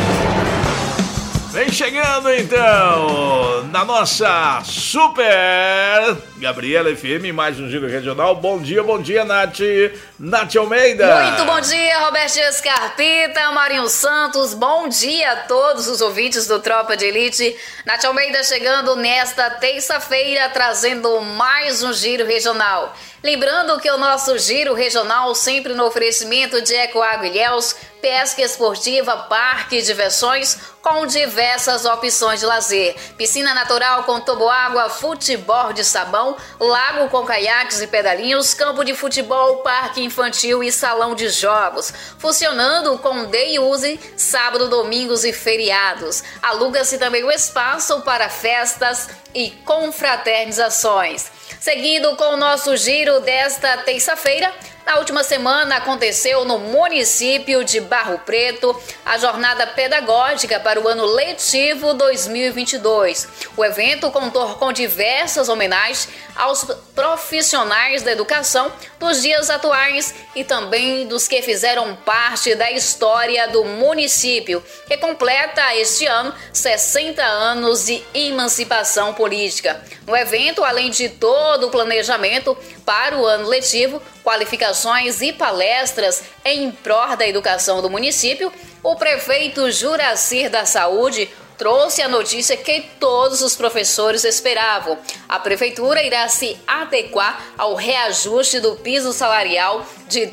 Vem chegando então na nossa Super Gabriela FM, mais um giro regional. Bom dia, Nath Almeida. Muito bom dia, Robertinho Scarpita, Marinho Santos. Bom dia a todos os ouvintes do Tropa de Elite. Nath Almeida chegando nesta terça-feira, trazendo mais um giro regional. Lembrando que o nosso giro regional sempre no oferecimento de Ecoagro Ilhéus, pesca esportiva, parque e diversões com diversas opções de lazer. Piscina natural com toboágua, futebol de sabão, lago com caiaques e pedalinhos, campo de futebol, parque infantil e salão de jogos. Funcionando com day use, sábado, domingos e feriados. Aluga-se também o espaço para festas e confraternizações. Seguindo com o nosso giro desta terça-feira, na última semana aconteceu no município de Barro Preto a jornada pedagógica para o ano letivo 2022. O evento contou com diversas homenagens aos profissionais da educação dos dias atuais e também dos que fizeram parte da história do município, que completa este ano 60 anos de emancipação política. No evento, além de todo o planejamento para o ano letivo, qualificações e palestras em prol da educação do município, o prefeito Juracir da Saúde trouxe a notícia que todos os professores esperavam. A prefeitura irá se adequar ao reajuste do piso salarial de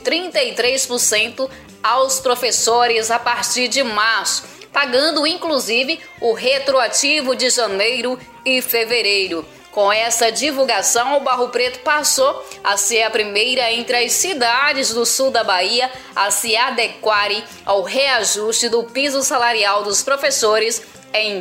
33% aos professores a partir de março, pagando inclusive o retroativo de janeiro e fevereiro. Com essa divulgação, o Barro Preto passou a ser a primeira entre as cidades do sul da Bahia a se adequarem ao reajuste do piso salarial dos professores em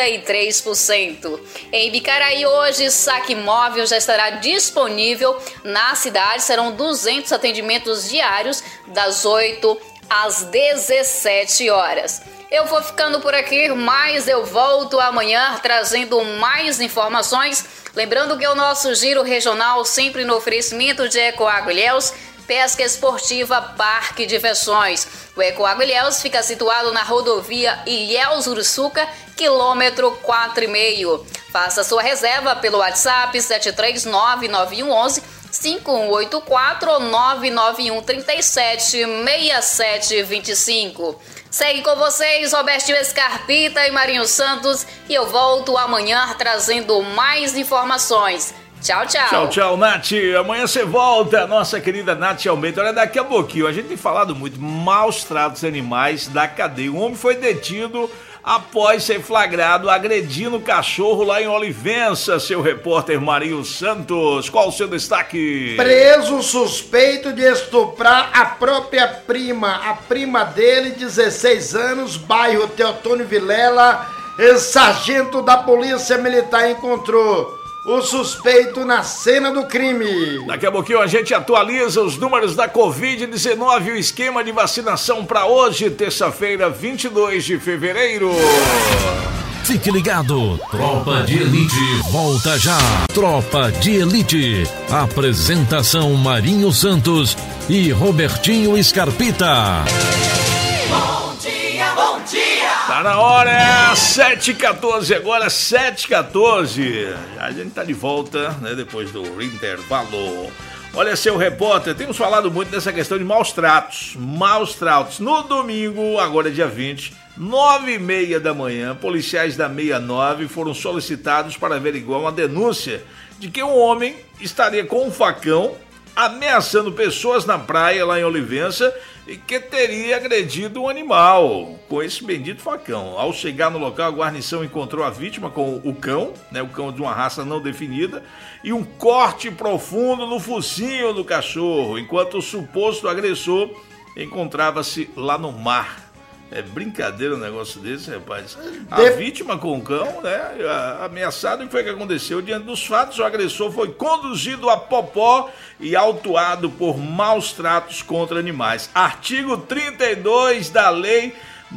33%. Em Bicaraí, hoje, saque móvel já estará disponível na cidade. Serão 200 atendimentos diários, das 8 às 17 horas. Eu vou ficando por aqui, mas eu volto amanhã trazendo mais informações. Lembrando que o nosso giro regional sempre no oferecimento de Ecoagro Ilhéus, pesca esportiva, parque e diversões. O Ecoagro Ilhéus fica situado na rodovia Ilhéus-Uruçuca, quilômetro 4,5. Faça sua reserva pelo WhatsApp 739-9111-5184 ou 99137-6725. Segue com vocês, Robertinho Scarpita e Marinho Santos, e eu volto amanhã trazendo mais informações. Tchau, tchau. Tchau, tchau, Nath. Amanhã você volta, nossa querida Nath Almeida. Olha, daqui a pouquinho, a gente tem falado muito, maus tratos animais da cadeia. Um homem foi detido após ser flagrado agredindo cachorro lá em Olivença. Seu repórter Marinho Santos, qual o seu destaque? Preso suspeito de estuprar a própria prima. A prima dele, 16 anos, bairro Teotônio Vilela. Sargento da Polícia Militar encontrou o suspeito na cena do crime. Daqui a pouquinho a gente atualiza os números da Covid-19 e o esquema de vacinação para hoje, terça-feira, 22 de fevereiro. Fique ligado, Tropa de Elite volta já. Tropa de Elite, apresentação Marinho Santos e Robertinho Scarpita. Bom dia! Tá na hora, é 7h14 agora, 7h14. A gente tá de volta, né, depois do intervalo. Olha, seu repórter, temos falado muito dessa questão de maus tratos. Maus tratos. No domingo, agora dia 20, 9h30 da manhã, policiais da 69 foram solicitados para averiguar uma denúncia de que um homem estaria com um facão ameaçando pessoas na praia lá em Olivença e que teria agredido um animal com esse bendito facão. Ao chegar no local, a guarnição encontrou a vítima com o cão, né, o cão de uma raça não definida, e um corte profundo no focinho do cachorro, enquanto o suposto agressor encontrava-se lá no mar. É brincadeira um negócio desse, rapaz. A vítima com o cão, né, ameaçado, e foi o que aconteceu. Diante dos fatos, o agressor foi conduzido a Popó e autuado por maus tratos contra animais. Artigo 32 da Lei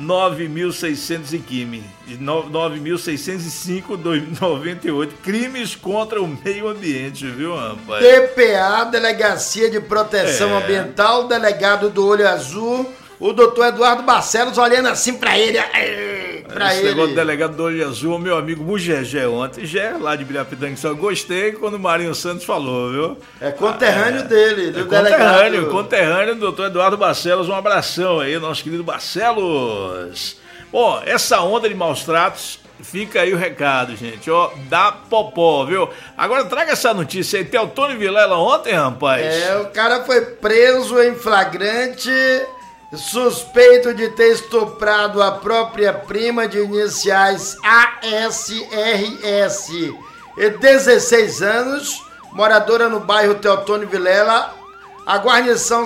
9.605/98, crimes contra o meio ambiente, viu, rapaz? DPA, Delegacia de Proteção Ambiental, delegado do Olho Azul, o doutor Eduardo Barcelos olhando assim pra ele. Esse negócio do delegado do Olho Azul, meu amigo Mugegé ontem, Gé, lá de Birapitanga, só gostei quando o Marinho Santos falou, viu? É conterrâneo dele, do conterrâneo do doutor Eduardo Barcelos. Um abração aí, nosso querido Barcelos. Bom, essa onda de maus tratos, fica aí o recado, gente, ó, da Popó, viu? Agora traga essa notícia aí, Teotônio Vilela ontem, rapaz. O cara foi preso em flagrante suspeito de ter estuprado a própria prima de iniciais ASRS, 16 anos, moradora no bairro Teotônio Vilela, a guarnição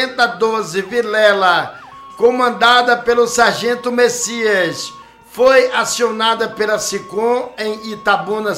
7012 Vilela, comandada pelo sargento Messias, foi acionada pela SICOM em Itabuna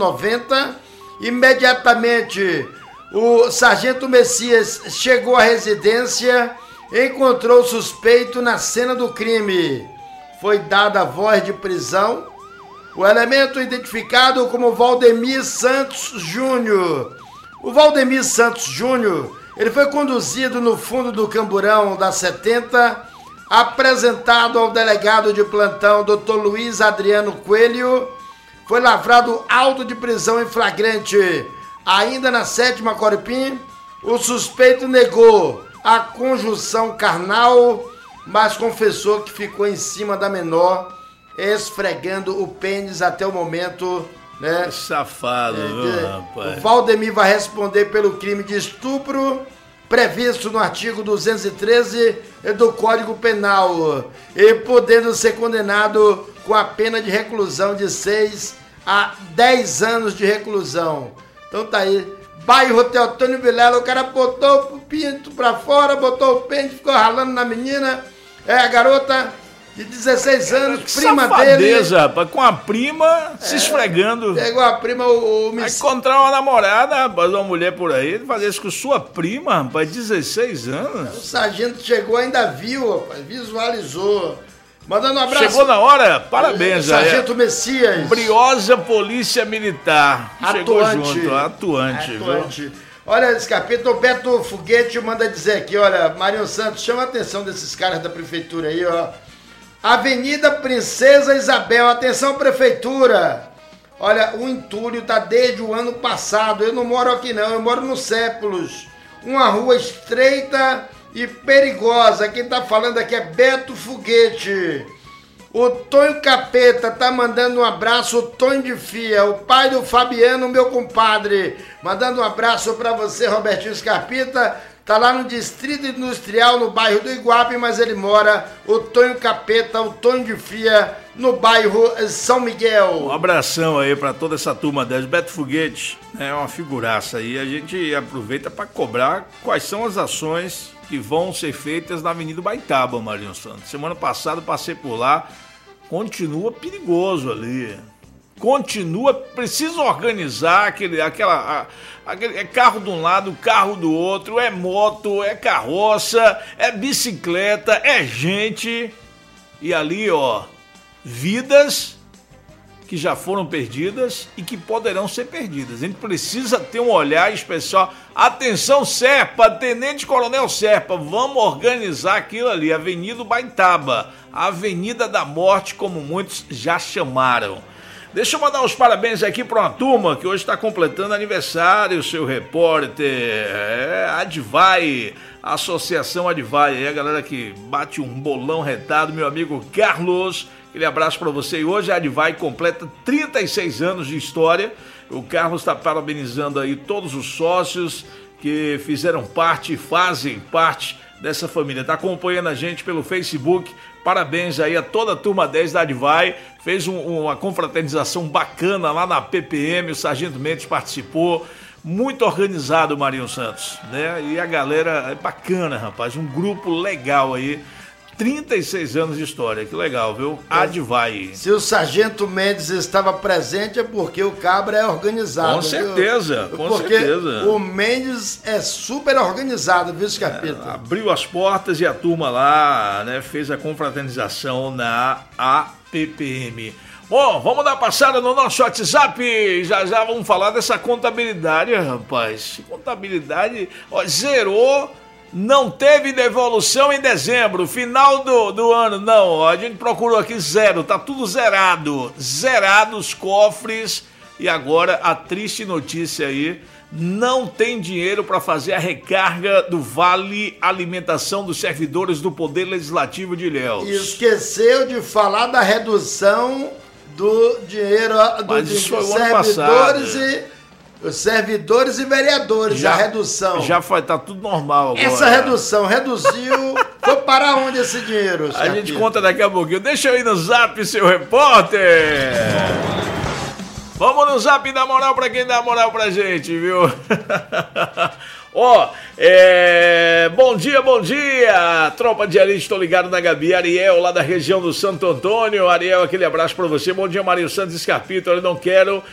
190. Imediatamente, o sargento Messias chegou à residência, encontrou o suspeito na cena do crime. Foi dada a voz de prisão. O elemento identificado como Valdemir Santos Júnior. O Valdemir Santos Júnior, ele foi conduzido no fundo do camburão da 70, apresentado ao delegado de plantão, Dr. Luiz Adriano Coelho. Foi lavrado auto de prisão em flagrante. Ainda na 7ª Corpim, o suspeito negou a conjunção carnal, mas confessou que ficou em cima da menor, esfregando o pênis até o momento, né? Safado, rapaz. O Valdemir vai responder pelo crime de estupro, previsto no artigo 213 do Código Penal, e podendo ser condenado com a pena de reclusão de 6 a 10 anos de reclusão. Então tá aí, bairro Teotônio Vilela, o cara botou o pinto pra fora, botou o pênis, ficou ralando na menina, a garota de 16 anos, prima dele. Rapaz, com a prima se esfregando. Pegou a prima, Vai encontrar uma namorada, rapaz, uma mulher por aí, fazer isso com sua prima, rapaz, 16 anos. O sargento chegou, ainda viu, rapaz, visualizou. Mandando um abraço. Chegou na hora? Parabéns, sargento Messias. Briosa Polícia Militar. Chegou junto, atuante. Viu? Olha, Escarpeta, o Beto Foguete manda dizer aqui, olha, Marinho Santos, chama a atenção desses caras da prefeitura aí, ó. Avenida Princesa Isabel, atenção prefeitura. Olha, o entulho tá desde o ano passado, eu não moro aqui não, eu moro no Sépulos. Uma rua estreita e perigosa. Quem tá falando aqui é Beto Foguete. O Tonho Capeta tá mandando um abraço, o Tonho de Fia, o pai do Fabiano, meu compadre. Mandando um abraço pra você, Robertinho Scarpita. Tá lá no Distrito Industrial, no bairro do Iguape, mas ele mora, o Tonho Capeta, o Tonho de Fia, no bairro São Miguel. Um abração aí pra toda essa turma 10. Beto Foguete é uma figuraça aí. A gente aproveita pra cobrar quais são as ações que vão ser feitas na Avenida Baitaba, Marinho Santos. Semana passada passei por lá, continua perigoso ali. Continua, precisa organizar aquele carro de um lado, carro do outro, é moto, é carroça, é bicicleta, é gente. E ali, ó, vidas que já foram perdidas e que poderão ser perdidas. A gente precisa ter um olhar especial. Atenção, Serpa, Tenente Coronel Serpa, vamos organizar aquilo ali, Avenida Baitaba, a Avenida da Morte, como muitos já chamaram. Deixa eu mandar os parabéns aqui para uma turma que hoje está completando aniversário, seu repórter, Advai, Associação Advai, aí a galera que bate um bolão retado, meu amigo Carlos, aquele abraço para você. E hoje a Advai completa 36 anos de história, o Carlos está parabenizando aí todos os sócios que fizeram parte e fazem parte dessa família, está acompanhando a gente pelo Facebook. Parabéns aí a toda a turma 10 da Advai, fez uma confraternização bacana lá na PPM, o Sargento Mendes participou, muito organizado o Marinho Santos, né? E a galera é bacana, rapaz, um grupo legal aí, 36 anos de história, que legal, viu? Advai. Se o Sargento Mendes estava presente é porque o cabra é organizado. Com certeza, viu? Com certeza. O Mendes é super organizado, viu, Scarpita? Abriu as portas e a turma lá, né, fez a confraternização na APPM. Bom, vamos dar passada no nosso WhatsApp, já vamos falar dessa contabilidade, rapaz. Contabilidade, ó, zerou. Não teve devolução em dezembro, final do ano, não, a gente procurou aqui zero, tá tudo zerado, os cofres, e agora a triste notícia aí, não tem dinheiro para fazer a recarga do Vale Alimentação dos servidores do Poder Legislativo de Ilhéus. Esqueceu de falar da redução do dinheiro dos servidores Os servidores e vereadores, a redução. Já foi, tá tudo normal agora. Essa redução reduziu. Foi para onde esse dinheiro? A gente conta daqui a pouquinho. Deixa eu ir no zap, seu repórter. Vamos no zap dar moral pra quem dá moral pra gente, viu? Bom dia, tropa de elite, estou ligado na Gabi, Ariel, lá da região do Santo Antônio. Ariel, aquele abraço pra você. Bom dia, Marinho Santos Escarpito. Eu não quero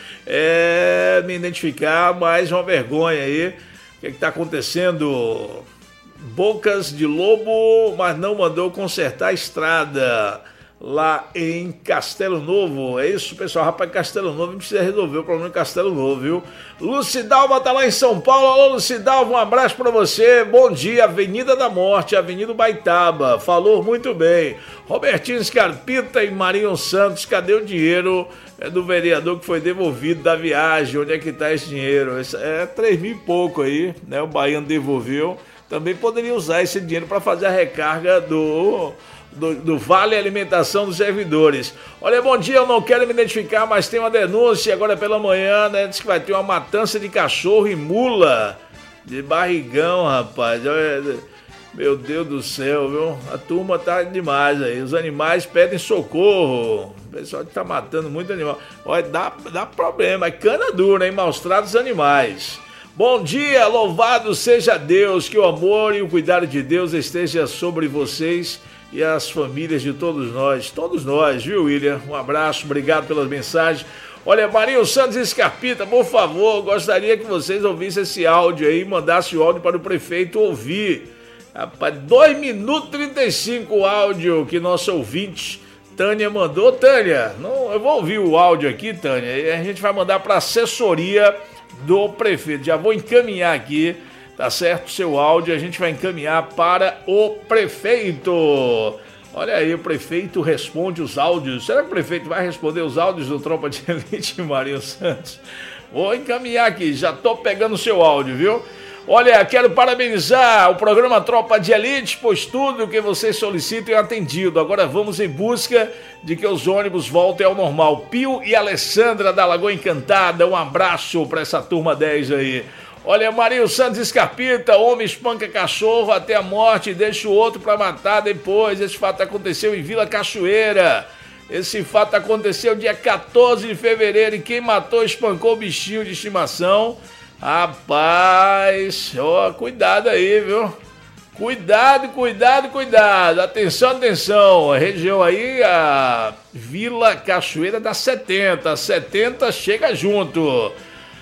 me identificar, mas uma vergonha aí. O que tá acontecendo? Bocas de Lobo, mas não mandou consertar a estrada lá em Castelo Novo. É isso, pessoal. Rapaz, Castelo Novo, a gente precisa resolver o problema de Castelo Novo, viu? Lucidalva tá lá em São Paulo. Alô, Lucidalva, um abraço pra você. Bom dia, Avenida da Morte, Avenida Baitaba. Falou muito bem. Robertinho Scarpita e Marinho Santos, cadê o dinheiro do vereador que foi devolvido da viagem? Onde é que tá esse dinheiro? É 3 mil e pouco aí, né? O baiano devolveu. Também poderia usar esse dinheiro para fazer a recarga do Vale Alimentação dos servidores. Olha, bom dia, eu não quero me identificar, mas tem uma denúncia agora pela manhã, né? Diz que vai ter uma matança de cachorro e mula de barrigão, rapaz. Meu Deus do céu, viu? A turma tá demais aí. Os animais pedem socorro. O pessoal tá matando muito animal. Olha, dá problema. É cana dura, hein? Maus tratos dos animais. Bom dia, louvado seja Deus, que o amor e o cuidado de Deus esteja sobre vocês e as famílias de todos nós, viu, William? Um abraço, obrigado pelas mensagens. Olha, Marinho Santos Escarpita, por favor, gostaria que vocês ouvissem esse áudio aí, mandassem o áudio para o prefeito ouvir. Rapaz, 2 minutos e 35 o áudio que nosso ouvinte Tânia mandou. Tânia, não, eu vou ouvir o áudio aqui, Tânia, e a gente vai mandar para a assessoria do prefeito. Já vou encaminhar aqui, tá certo? Seu áudio a gente vai encaminhar para o prefeito. Olha aí, o prefeito responde os áudios. Será que o prefeito vai responder os áudios do Tropa de Elite, Marinho Santos? Vou encaminhar aqui, já tô pegando o seu áudio, viu? Olha, quero parabenizar o programa Tropa de Elite, pois tudo que vocês solicitam é atendido. Agora vamos em busca de que os ônibus voltem ao normal. Pio e Alessandra da Lagoa Encantada, um abraço para essa turma 10 aí. Olha, Marinho Santos Escarpita, homem espanca cachorro até a morte e deixa o outro para matar depois. Esse fato aconteceu em Vila Cachoeira. Esse fato aconteceu dia 14 de fevereiro e quem matou espancou o bichinho de estimação. Rapaz, ó, cuidado aí, viu? Cuidado. Atenção. A região aí, a Vila Cachoeira da 70. 70 chega junto.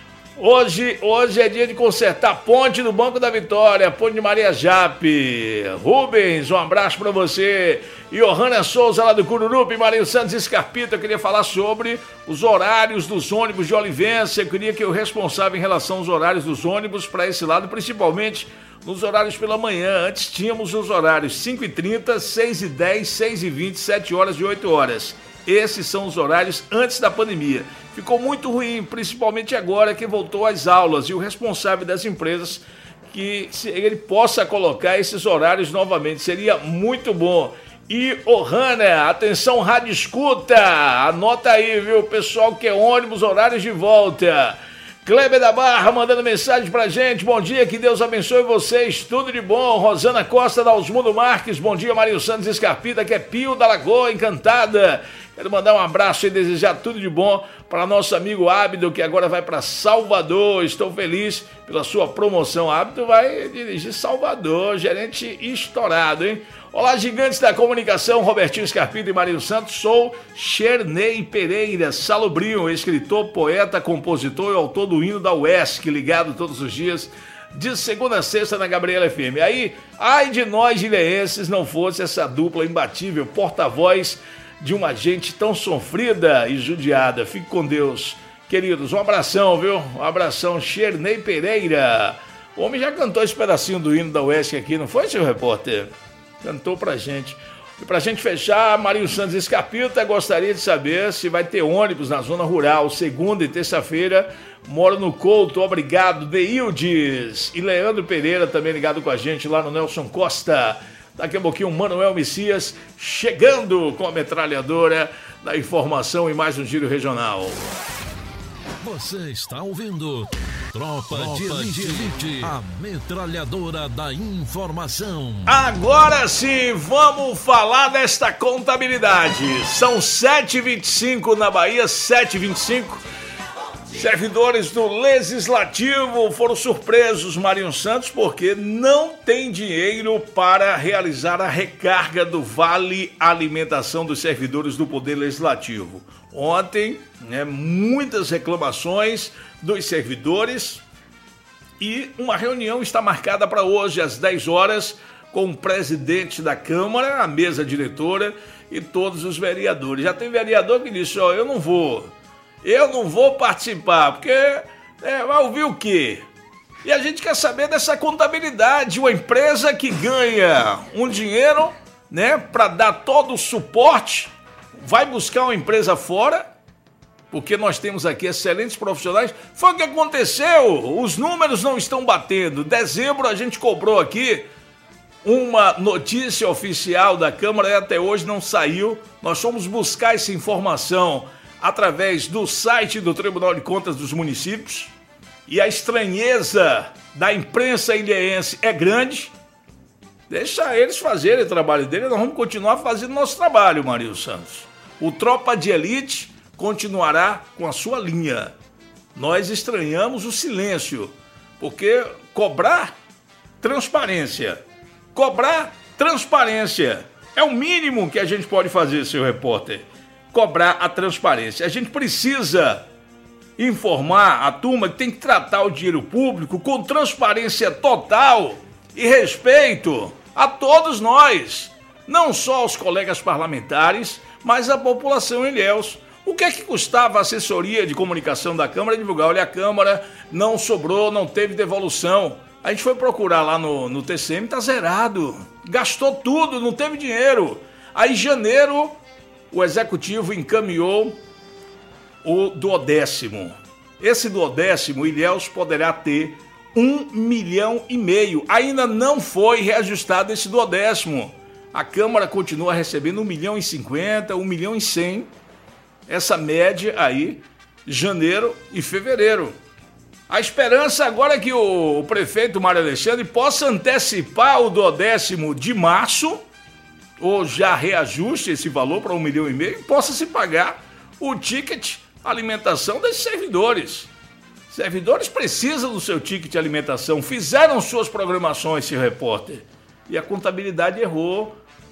Hoje é dia de consertar a ponte do Banco da Vitória, ponte de Maria Jape. Rubens, um abraço pra você. E Johanna Souza, lá do Cururupi, Marinho Santos Escarpita, eu queria falar sobre os horários dos ônibus de Olivência. Eu queria que o responsável em relação aos horários dos ônibus para esse lado, principalmente nos horários pela manhã. Antes tínhamos os horários 5h30, 6h10, 6h20, 7 horas e 8 horas. Esses são os horários antes da pandemia. Ficou muito ruim, principalmente agora que voltou às aulas. E o responsável das empresas, que ele possa colocar esses horários novamente, seria muito bom. E, Hanna, atenção, rádio escuta, anota aí, viu, pessoal que é ônibus, horários de volta. Kleber da Barra mandando mensagem pra gente, bom dia, que Deus abençoe vocês, tudo de bom. Rosana Costa da Osmundo Marques, bom dia, Marinho Santos Escarpita, que é Pio da Lagoa Encantada. Quero mandar um abraço e desejar tudo de bom para nosso amigo Ábido, que agora vai para Salvador. Estou feliz pela sua promoção. Ábido vai dirigir Salvador, gerente estourado, hein? Olá, gigantes da comunicação, Robertinho Scarpita e Marinho Santos. Sou Chernei Pereira Salobrinho, escritor, poeta, compositor e autor do hino da UESC, ligado todos os dias, de segunda a sexta na Gabriela FM. Aí, ai de nós ilhéenses, não fosse essa dupla imbatível, porta-voz de uma gente tão sofrida e judiada. Fique com Deus, queridos. Um abração, viu? Um abração, Chernei Pereira. O homem já cantou esse pedacinho do hino da UESC aqui, não foi, seu repórter? Cantou pra gente. E pra gente fechar, Marinho Santos Escarpita gostaria de saber se vai ter ônibus na zona rural, segunda e terça-feira. Moro no Couto, obrigado, Deildes. E Leandro Pereira também ligado com a gente lá no Nelson Costa. Daqui a pouquinho, Manuel Messias chegando com a metralhadora da informação e mais um giro regional. Você está ouvindo Tropa de Elite, a metralhadora da informação. Agora sim, vamos falar desta contabilidade. São 7h25 na Bahia, 7h25. Servidores do Legislativo foram surpresos, Marinho Santos, porque não tem dinheiro para realizar a recarga do Vale Alimentação dos servidores do Poder Legislativo. Ontem, muitas reclamações dos servidores e uma reunião está marcada para hoje às 10 horas com o presidente da Câmara, a mesa diretora e todos os vereadores. Já tem vereador que disse, eu não vou participar, porque vai ouvir o quê? E a gente quer saber dessa contabilidade, uma empresa que ganha um dinheiro, para dar todo o suporte, vai buscar uma empresa fora, porque nós temos aqui excelentes profissionais. Foi o que aconteceu, os números não estão batendo. Dezembro a gente cobrou aqui uma notícia oficial da Câmara e até hoje não saiu. Nós fomos buscar essa informação através do site do Tribunal de Contas dos Municípios e a estranheza da imprensa ilhéense é grande. Deixa eles fazerem o trabalho deles, nós vamos continuar fazendo nosso trabalho, Marinho Santos. O Tropa de Elite continuará com a sua linha. Nós estranhamos o silêncio, porque cobrar transparência é o mínimo que a gente pode fazer, seu repórter. Cobrar a transparência. A gente precisa informar a turma que tem que tratar o dinheiro público com transparência total e respeito a todos nós, não só os colegas parlamentares, mas a população em Ilhéus. O que é que custava a assessoria de comunicação da Câmara divulgar? Olha, a Câmara não sobrou, não teve devolução. A gente foi procurar lá no TCM, tá zerado. Gastou tudo, não teve dinheiro. Aí em janeiro o Executivo encaminhou o 12º. Esse 12º, Ilhéus poderá ter 1,5 milhão. Ainda não foi reajustado esse 12º. A Câmara continua recebendo 1,50 milhão, 1,1 milhão. Essa média aí, janeiro e fevereiro. A esperança agora é que o prefeito Mário Alexandre possa antecipar o 12º de março, ou já reajuste esse valor para 1,5 milhão e possa se pagar o ticket alimentação desses servidores. Servidores precisam do seu ticket de alimentação, fizeram suas programações, seu repórter, e a contabilidade errou.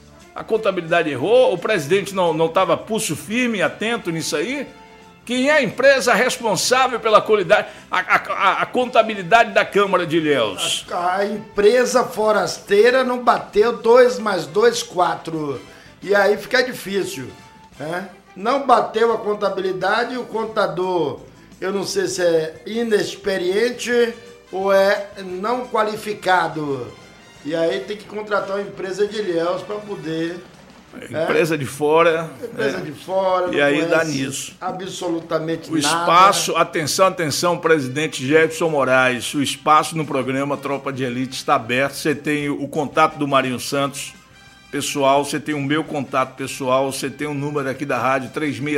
O presidente não estava pulso firme, atento nisso aí. Quem é a empresa responsável pela qualidade, a contabilidade da Câmara de Ilhéus? A empresa forasteira não bateu 2 mais 2, 4. E aí fica difícil, né? Não bateu a contabilidade, o contador, eu não sei se é inexperiente ou é não qualificado. E aí tem que contratar uma empresa de Ilhéus para poder... Empresa de fora. Empresa de fora. E aí dá nisso. Absolutamente nada. O espaço, atenção, presidente Jefferson Moraes, o espaço no programa Tropa de Elite está aberto. Você tem o contato do Marinho Santos pessoal, você tem o meu contato pessoal, você tem o número aqui da rádio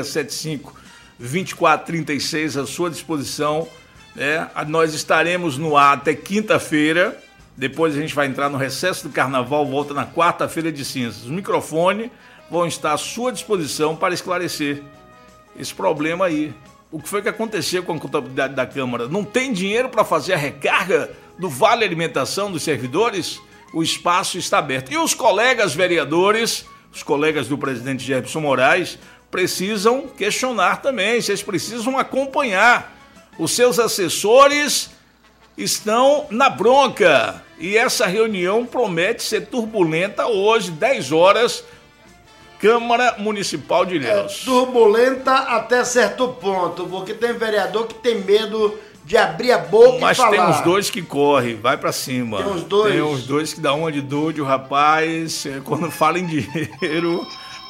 3675-2436 à sua disposição. Nós estaremos no ar até quinta-feira. Depois a gente vai entrar no recesso do carnaval, volta na quarta-feira de cinzas. Os microfones vão estar à sua disposição para esclarecer esse problema aí. O que foi que aconteceu com a contabilidade da Câmara? Não tem dinheiro para fazer a recarga do Vale Alimentação dos servidores? O espaço está aberto. E os colegas vereadores, os colegas do presidente Jefferson Moraes, precisam questionar também. Vocês precisam acompanhar. Os seus assessores estão na bronca. E essa reunião promete ser turbulenta hoje, 10 horas, Câmara Municipal de Ilhéus. Turbulenta até certo ponto, porque tem vereador que tem medo de abrir a boca Mas e falar. Mas tem uns dois que correm, vai pra cima. Tem uns dois? Tem uns dois que dá uma de doido, rapaz, quando fala em dinheiro...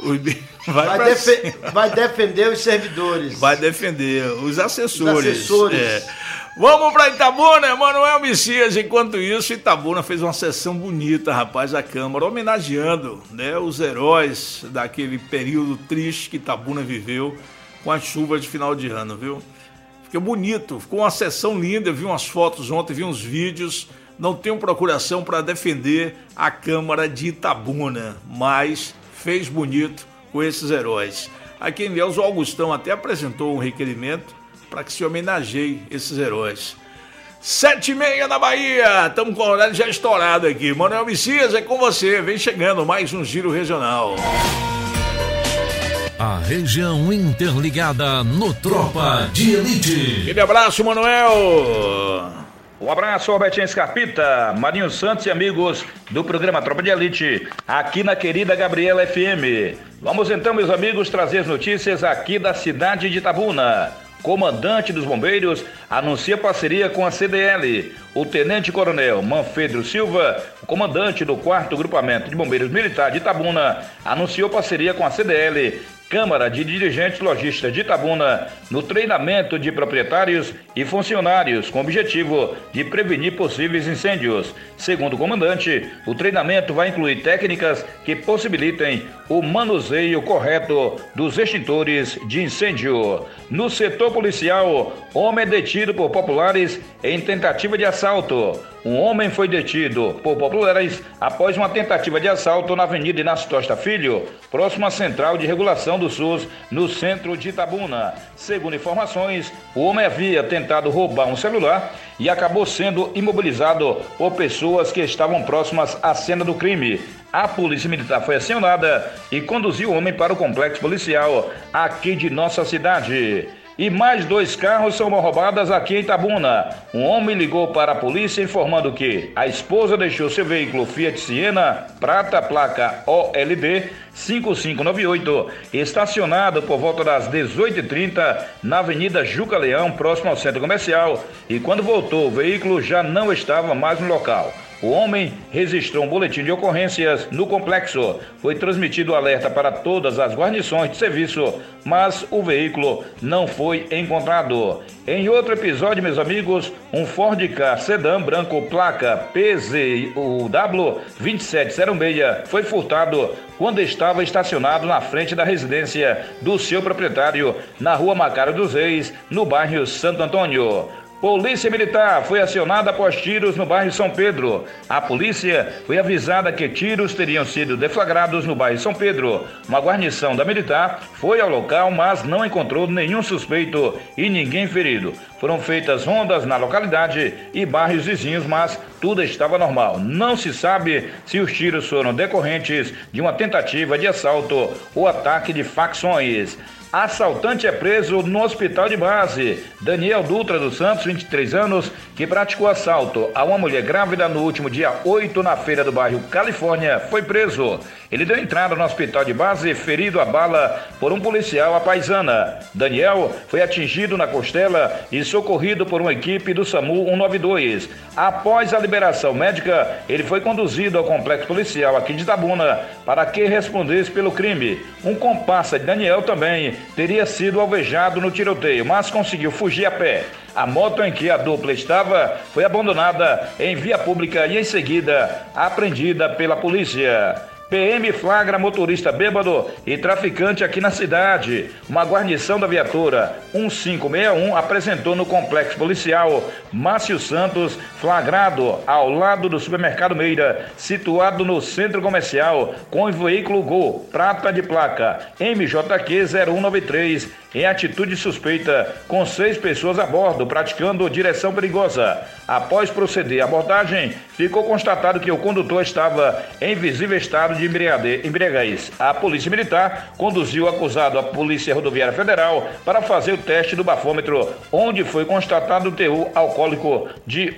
Vai defender os servidores. Vai defender os assessores. Vamos para Itabuna, Manuel Messias. Enquanto isso, Itabuna fez uma sessão bonita, rapaz, a Câmara, homenageando, os heróis daquele período triste que Itabuna viveu com as chuvas de final de ano, viu? Fica bonito, ficou uma sessão linda, eu vi umas fotos ontem, vi uns vídeos. Não tenho procuração para defender a Câmara de Itabuna, mas fez bonito com esses heróis. Aqui em Deus, o Augustão até apresentou um requerimento para que se homenageie esses heróis. 7h30 na Bahia, estamos com o horário já estourado aqui. Manuel Messias, é com você, vem chegando mais um Giro Regional. A região interligada no Tropa de Elite. Aquele abraço, Manuel. Um abraço, Robertinho Scarpita, Marinho Santos e amigos do programa Tropa de Elite, aqui na querida Gabriela FM. Vamos então, meus amigos, trazer as notícias aqui da cidade de Itabuna. Comandante dos Bombeiros anuncia parceria com a CDL. O Tenente-Coronel Manfredo Silva, o comandante do 4º Grupamento de Bombeiros Militar de Itabuna, anunciou parceria com a CDL, Câmara de Dirigentes Lojistas de Itabuna, no treinamento de proprietários e funcionários, com o objetivo de prevenir possíveis incêndios. Segundo o comandante, o treinamento vai incluir técnicas que possibilitem o manuseio correto dos extintores de incêndio. No setor policial, homem é detido por populares em tentativa de assalto. Um homem foi detido por populares após uma tentativa de assalto na Avenida Inácio Tosta Filho, próximo à Central de Regulação do SUS, no centro de Itabuna. Segundo informações, o homem havia tentado roubar um celular e acabou sendo imobilizado por pessoas que estavam próximas à cena do crime. A Polícia Militar foi acionada e conduziu o homem para o complexo policial aqui de nossa cidade. E mais 2 carros são roubados aqui em Itabuna. Um homem ligou para a polícia informando que a esposa deixou seu veículo Fiat Siena, prata, placa OLB 5598, estacionado por volta das 18h30 na Avenida Juca Leão, próximo ao centro comercial, e quando voltou o veículo já não estava mais no local. O homem registrou um boletim de ocorrências no complexo. Foi transmitido o alerta para todas as guarnições de serviço, mas o veículo não foi encontrado. Em outro episódio, meus amigos, um Ford Ka sedã branco placa PZUW 2706 foi furtado quando estava estacionado na frente da residência do seu proprietário na Rua Macário dos Reis, no bairro Santo Antônio. Polícia Militar foi acionada após tiros no bairro São Pedro. A polícia foi avisada que tiros teriam sido deflagrados no bairro São Pedro. Uma guarnição da Militar foi ao local, mas não encontrou nenhum suspeito e ninguém ferido. Foram feitas rondas na localidade e bairros vizinhos, mas tudo estava normal. Não se sabe se os tiros foram decorrentes de uma tentativa de assalto ou ataque de facções. Assaltante é preso no hospital de base. Daniel Dutra dos Santos, 23 anos, que praticou assalto a uma mulher grávida no último dia 8 na feira do bairro Califórnia, foi preso. Ele deu entrada no hospital de base ferido a bala por um policial à paisana. Daniel foi atingido na costela e socorrido por uma equipe do SAMU 192. Após a liberação médica, ele foi conduzido ao complexo policial aqui de Itabuna para que respondesse pelo crime. Um comparsa de Daniel também teria sido alvejado no tiroteio, mas conseguiu fugir a pé. A moto em que a dupla estava foi abandonada em via pública e em seguida apreendida pela polícia. PM flagra motorista bêbado e traficante aqui na cidade. Uma guarnição da viatura 1561 apresentou no complexo policial Márcio Santos, flagrado ao lado do supermercado Meira, situado no centro comercial, com o veículo Gol, prata de placa MJQ 0193, em atitude suspeita, com 6 pessoas a bordo, praticando direção perigosa. Após proceder à abordagem, ficou constatado que o condutor estava em visível estado de embriaguez. A Polícia Militar conduziu o acusado à Polícia Rodoviária Federal para fazer o teste do bafômetro, onde foi constatado o teor alcoólico de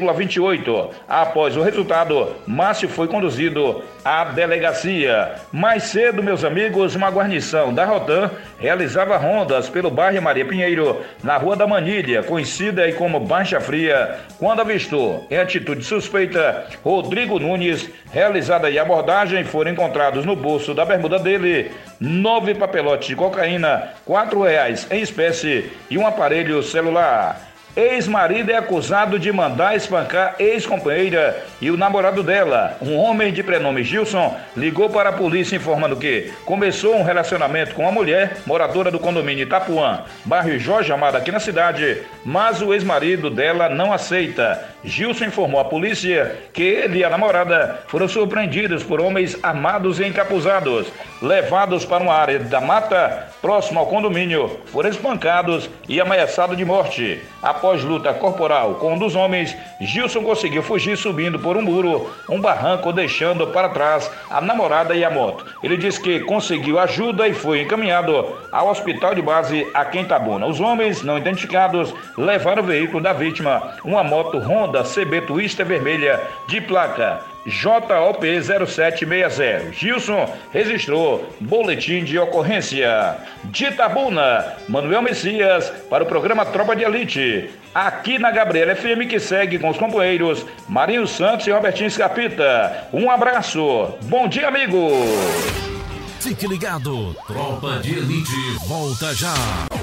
1,28. Após o resultado, Márcio foi conduzido à delegacia. Mais cedo, meus amigos, uma guarnição da Rotan realizava rondas pelo bairro Maria Pinheiro, na Rua da Manilha, conhecida aí como Baixa Fria, quando avistou, em atitude suspeita, Rodrigo Nunes. Realizada aí a abordagem, foram encontrados no bolso da bermuda dele 9 papelotes de cocaína, R$ 4 em espécie e um aparelho celular. Ex-marido é acusado de mandar espancar ex-companheira e o namorado dela, um homem de prenome Gilson, ligou para a polícia informando que começou um relacionamento com uma mulher moradora do condomínio Itapuã, bairro Jorge Amado aqui na cidade, mas o ex-marido dela não aceita. Gilson informou à polícia que ele e a namorada foram surpreendidos por homens armados e encapuzados, levados para uma área da mata próximo ao condomínio, foram espancados e ameaçados de morte. Após luta corporal com um dos homens, Gilson conseguiu fugir subindo por um muro, um barranco, deixando para trás a namorada e a moto. Ele disse que conseguiu ajuda e foi encaminhado ao hospital de base aqui em Itabuna. Os homens não identificados levaram o veículo da vítima, uma moto Honda CB Twister vermelha de placa JOP 0760. Gilson registrou boletim de ocorrência. De Itabuna, Manuel Messias para o programa Tropa de Elite, aqui na Gabriela FM, que segue com os companheiros Marinho Santos e Robertinho Scarpita. Um abraço, bom dia, amigo. Fique ligado, Tropa de Elite volta já.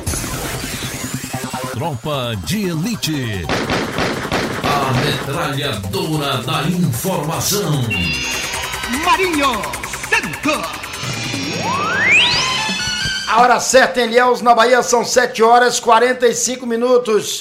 Tropa de Elite, a metralhadora da informação. Marinho Santos. A hora certa em Ilhéus, na Bahia, são 7h45,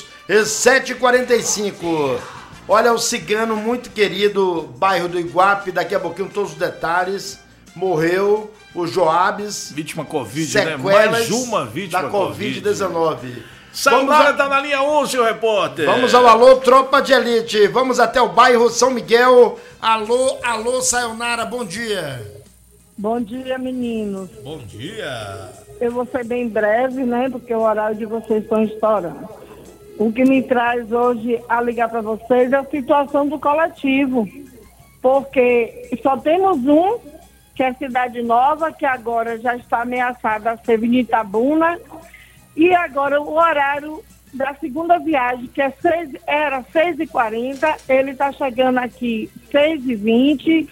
7h45. Olha, o cigano muito querido, bairro do Iguape, daqui a pouquinho todos os detalhes, morreu, o Joabes. Vítima Covid, né? Mais uma vítima da Covid-19. Saudade tá na linha 1, seu repórter. Vamos ao alô, Tropa de Elite. Vamos até o bairro São Miguel. Alô, Sayonara, bom dia. Bom dia, meninos. Bom dia. Eu vou ser bem breve, né, porque o horário de vocês estão estourando. O que me traz hoje a ligar para vocês é a situação do coletivo. Porque só temos um, que é a Cidade Nova, que agora já está ameaçada a ser Avenida Itabuna. E agora o horário da segunda viagem, que era 6h40, ele está chegando aqui 6h20,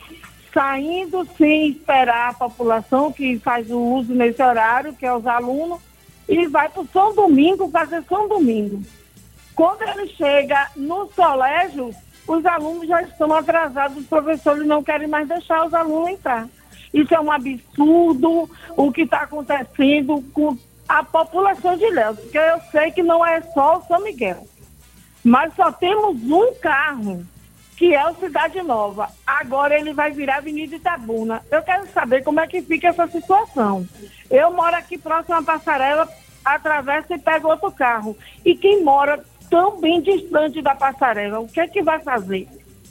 saindo sem esperar a população que faz o uso nesse horário, que é os alunos, e vai para o São Domingo fazer São Domingo. Quando ele chega nos colégios, os alunos já estão atrasados, os professores não querem mais deixar os alunos entrar. Isso é um absurdo, o que está acontecendo com a população de Ilhéus, porque eu sei que não é só o São Miguel, mas só temos um carro, que é o Cidade Nova. Agora ele vai virar Avenida Itabuna. Eu quero saber como é que fica essa situação. Eu moro aqui próximo à passarela, atravessa e pega outro carro. E quem mora tão bem distante da passarela, o que é que vai fazer?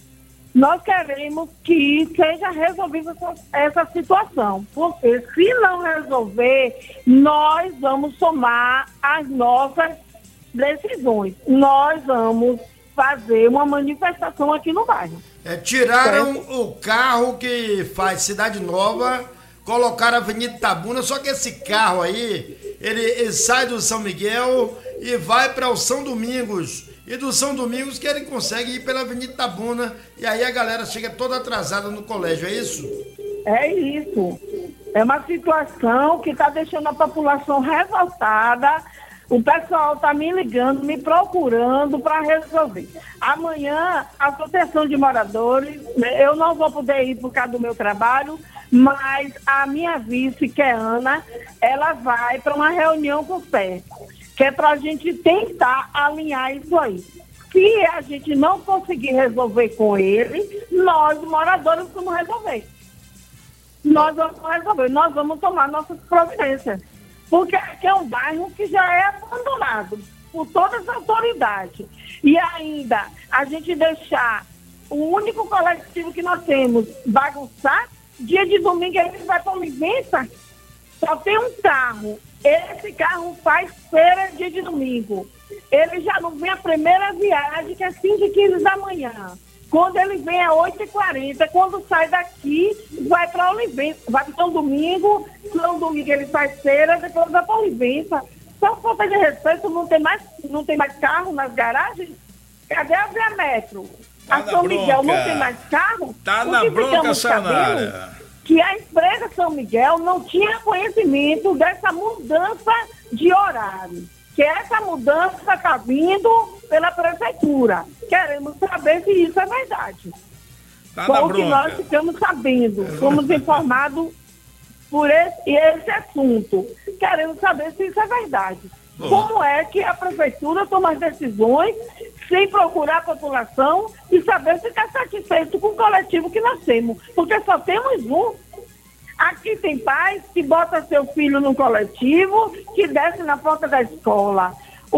Nós queremos que seja resolvida essa situação, porque se não resolver, nós vamos tomar as nossas decisões. Nós vamos fazer uma manifestação aqui no bairro. Tiraram o carro que faz Cidade Nova, colocaram a Avenida Itabuna, só que esse carro aí, ele sai do São Miguel e vai para o São Domingos. E do São Domingos que ele consegue ir pela Avenida Itabuna, e aí a galera chega toda atrasada no colégio, é isso? É isso. É uma situação que está deixando a população revoltada. O pessoal está me ligando, me procurando para resolver. Amanhã, a Associação de Moradores, eu não vou poder ir por causa do meu trabalho, mas a minha vice, que é Ana, ela vai para uma reunião com o PEC, que é para a gente tentar alinhar isso aí. Se a gente não conseguir resolver com ele, nós, moradores, vamos resolver. Nós vamos tomar nossas providências. Porque aqui é um bairro que já é abandonado por todas as autoridades. E ainda, a gente deixar o único coletivo que nós temos bagunçar, dia de domingo ele vai para Olivença, só tem um carro. Esse carro faz feira dia de domingo. Ele já não vem a primeira viagem, que é 5h15 da manhã. Quando ele vem é 8h40. Quando sai daqui, vai para Olivença. Vai para São Domingo ele faz feira, depois vai para Olivença. Só falta de respeito, não tem mais carro nas garagens? Cadê a Via Metro? A São Miguel não tem mais carro? Tá na bronca, Sayonara. Que a empresa São Miguel não tinha conhecimento dessa mudança de horário. que essa mudança está vindo pela prefeitura. Queremos saber se isso é verdade. Tá com o que nós ficamos sabendo, fomos informados por esse assunto. Queremos saber se isso é verdade. Como é que a prefeitura toma as decisões sem procurar a população e saber se está satisfeito com o coletivo que nós temos? Porque só temos um. Aqui tem pais que botam seu filho no coletivo, que desce na porta da escola.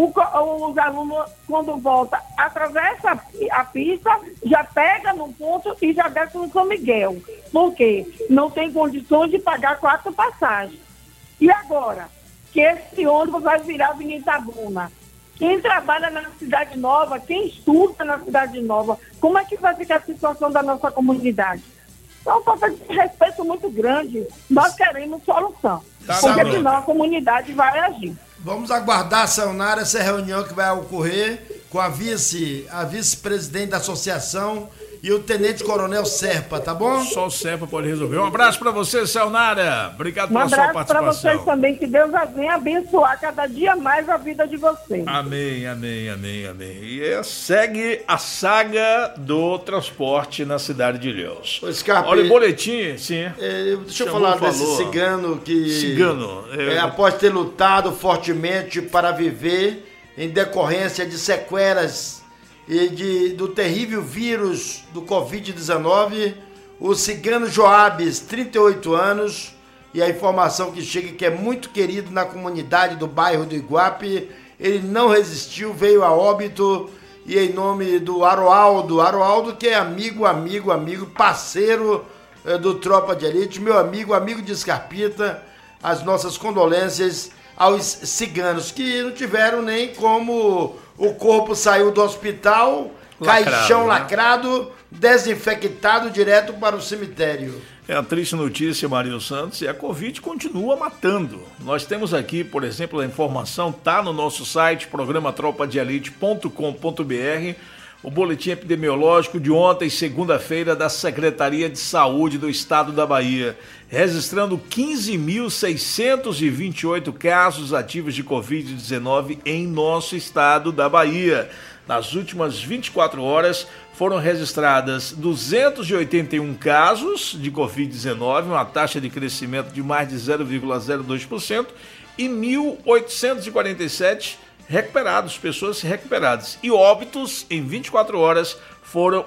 Os alunos, quando voltam, atravessa a pista, já pega no ponto e já desce no São Miguel. Por quê? Não tem condições de pagar 4 passagens. E agora? Que esse ônibus vai virar Avenida Itabuna. Quem trabalha na Cidade Nova, quem estuda na Cidade Nova, como é que vai ficar a situação da nossa comunidade? É uma falta de respeito muito grande. Nós queremos solução. Porque senão a comunidade vai agir. Vamos aguardar, Sayonara, essa reunião que vai ocorrer com a vice-presidente da associação e o tenente-coronel Serpa, tá bom? Só o Serpa pode resolver. Um abraço pra você, Sayonara. Obrigado pela sua participação. Um abraço pra vocês também. Que Deus venha abençoar cada dia mais a vida de vocês. Amém, amém, amém, amém. E segue a saga do transporte na cidade de Ilhéus. Olha o boletim, sim. Deixa eu falar desse cigano que... após ter lutado fortemente para viver em decorrência de sequelas e do terrível vírus do Covid-19, o cigano Joabes, 38 anos, e a informação que chega que é muito querido na comunidade do bairro do Iguape, ele não resistiu, veio a óbito, e em nome do Aroaldo que é amigo, parceiro do Tropa de Elite, meu amigo de Scarpita, as nossas condolências aos ciganos, que não tiveram nem como... O corpo saiu do hospital, caixão lacrado, desinfectado, direto para o cemitério. É a triste notícia, Marinho Santos, e a Covid continua matando. Nós temos aqui, por exemplo, a informação, tá no nosso site, programatropadeelite.com.br, o boletim epidemiológico de ontem, segunda-feira, da Secretaria de Saúde do Estado da Bahia, registrando 15.628 casos ativos de Covid-19 em nosso estado da Bahia. Nas últimas 24 horas, foram registradas 281 casos de Covid-19, uma taxa de crescimento de mais de 0,02%, e 1.847 recuperados, pessoas recuperadas. E óbitos, em 24 horas, foram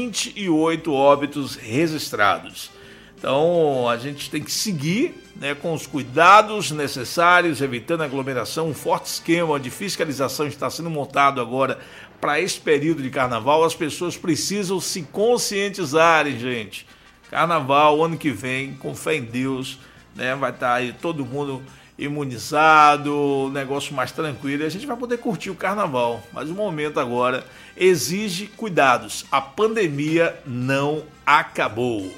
28 óbitos registrados. Então, a gente tem que seguir, né, com os cuidados necessários, evitando aglomeração. Um forte esquema de fiscalização está sendo montado agora para esse período de carnaval. As pessoas precisam se conscientizarem, gente. Carnaval, ano que vem, com fé em Deus, né, vai estar aí todo mundo imunizado, negócio mais tranquilo, e a gente vai poder curtir o carnaval. Mas o momento agora exige cuidados. A pandemia não acabou.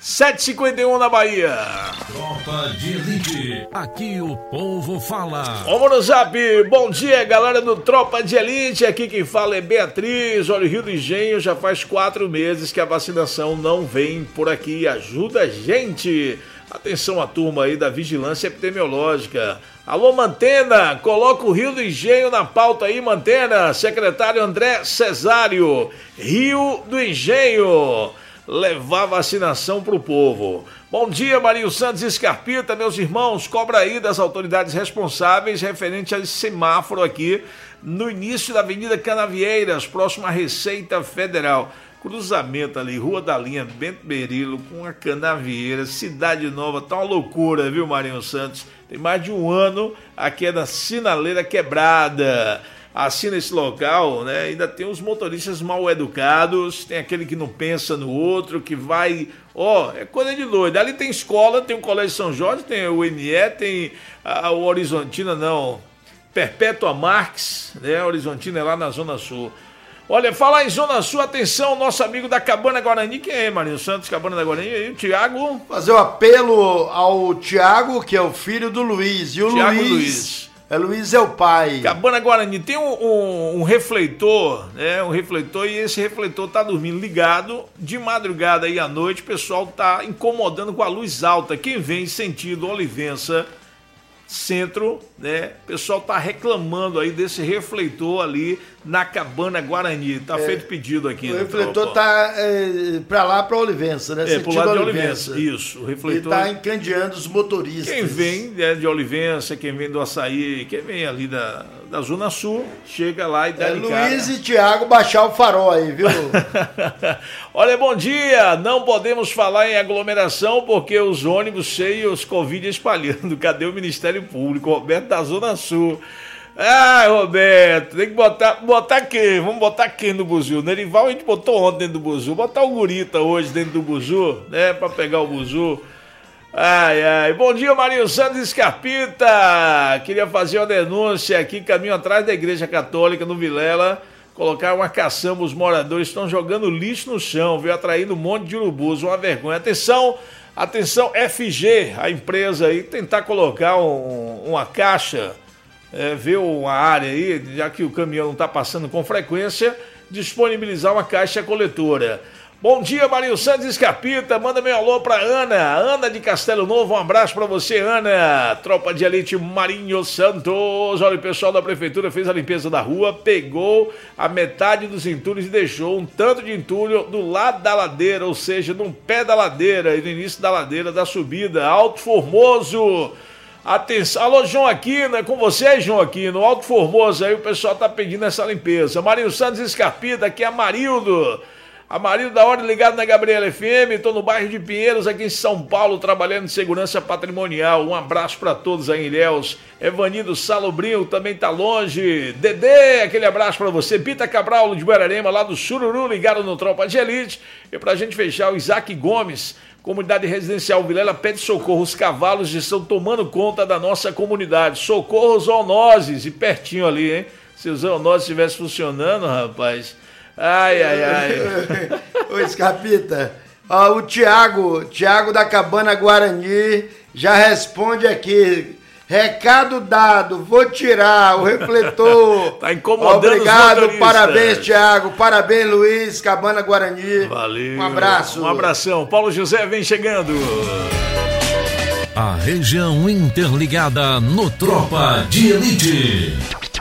7h51 na Bahia. Tropa de Elite. Aqui o povo fala. Vamos no zap. Bom dia, galera do Tropa de Elite. Aqui quem fala é Beatriz. Olha, o Rio do Engenho já faz 4 meses que a vacinação não vem por aqui. Ajuda a gente. Atenção à turma aí da Vigilância Epidemiológica. Alô, Mantena, coloca o Rio do Engenho na pauta aí, Mantena. Secretário André Cesário, Rio do Engenho, levar vacinação pro povo. Bom dia, Marinho Santos e Scarpita, meus irmãos. Cobra aí das autoridades responsáveis referente a esse semáforo aqui no início da Avenida Canavieiras, próximo à Receita Federal. Cruzamento ali, Rua da Linha, Bento Berilo, com a Canavieira, Cidade Nova, tá uma loucura, viu, Marinho Santos? Tem mais de um ano, aqui é da Sinaleira Quebrada. Assim, nesse local, né, ainda tem os motoristas mal educados, tem aquele que não pensa no outro, que vai... é coisa de doido. Ali tem escola, tem o Colégio São Jorge, tem o UNE, tem o Horizontina, Perpétua Marques, né, Horizontina é lá na Zona Sul. Olha, falar em Zona Sul, atenção, nosso amigo da Cabana Guarani, quem é, Marinho Santos, Cabana da Guarani, e o Tiago? Fazer o apelo ao Tiago, que é o filho do Luiz, e o Luiz é o pai. Cabana Guarani tem um refletor, né, e esse refletor tá dormindo ligado, de madrugada aí à noite, o pessoal tá incomodando com a luz alta, quem vem sentido Olivença, Centro, né? O pessoal tá reclamando aí desse refletor ali na Cabana Guarani. Tá feito pedido aqui. O refletor tá pra lá, pra Olivença, né? Pro lado de Olivença. Isso, o refletor. E tá encandeando os motoristas. Quem vem de Olivença, quem vem do Açaí, quem vem ali da Zona Sul, chega lá e dá de cara. Luiz e Thiago baixar o farol aí, viu? Olha, bom dia. Não podemos falar em aglomeração porque os ônibus cheios, Covid espalhando. Cadê o Ministério Público? Roberto da Zona Sul. Ah, Roberto, tem que botar quem? Vamos botar quem no buzu? Nerival a gente botou ontem dentro do buzu. Botar o Gurita hoje dentro do buzu, né? Pra pegar o buzu. Ai. Bom dia, Marinho Santos Escarpita. Queria fazer uma denúncia aqui, caminho atrás da Igreja Católica no Vilela. Colocaram uma caçamba, os moradores estão jogando lixo no chão, viu? Atraindo um monte de urubus, uma vergonha. Atenção, FG, a empresa aí, tentar colocar uma caixa, ver uma área aí, já que o caminhão não está passando com frequência, disponibilizar uma caixa coletora. Bom dia, Marinho Santos Escarpita, manda meu alô pra Ana de Castelo Novo, um abraço pra você, Ana. Tropa de Elite Marinho Santos. Olha, o pessoal da prefeitura fez a limpeza da rua, pegou a metade dos entulhos e deixou um tanto de entulho do lado da ladeira, ou seja, no pé da ladeira e no início da ladeira da subida, Alto Formoso. Atenção, alô João Aquino, é com você, João Aquino, Alto Formoso, aí o pessoal tá pedindo essa limpeza. Marinho Santos Escarpita, aqui é Amarildo. Amarildo da hora ligado na Gabriela FM, estou no bairro de Pinheiros, aqui em São Paulo, trabalhando em segurança patrimonial. Um abraço para todos aí em Ilhéus. Evanido Salobrinho também tá longe. Dedê, aquele abraço para você. Pita Cabral de Guararema, lá do Sururu, ligado no Tropa de Elite. E pra gente fechar, o Isaac Gomes, comunidade residencial Vilela, pede socorro. Os cavalos estão tomando conta da nossa comunidade. Socorro zoonoses, e pertinho ali, hein? Se os zoonoses estivessem funcionando, rapaz... Ai. Ô, Escarpita, o Thiago da Cabana Guarani já responde aqui. Recado dado, vou tirar o refletor. Tá incomodando. Obrigado, parabéns, Thiago. Parabéns, Luiz, Cabana Guarani. Valeu. Um abraço. Um abração. Paulo José vem chegando. A região interligada no Tropa de Elite.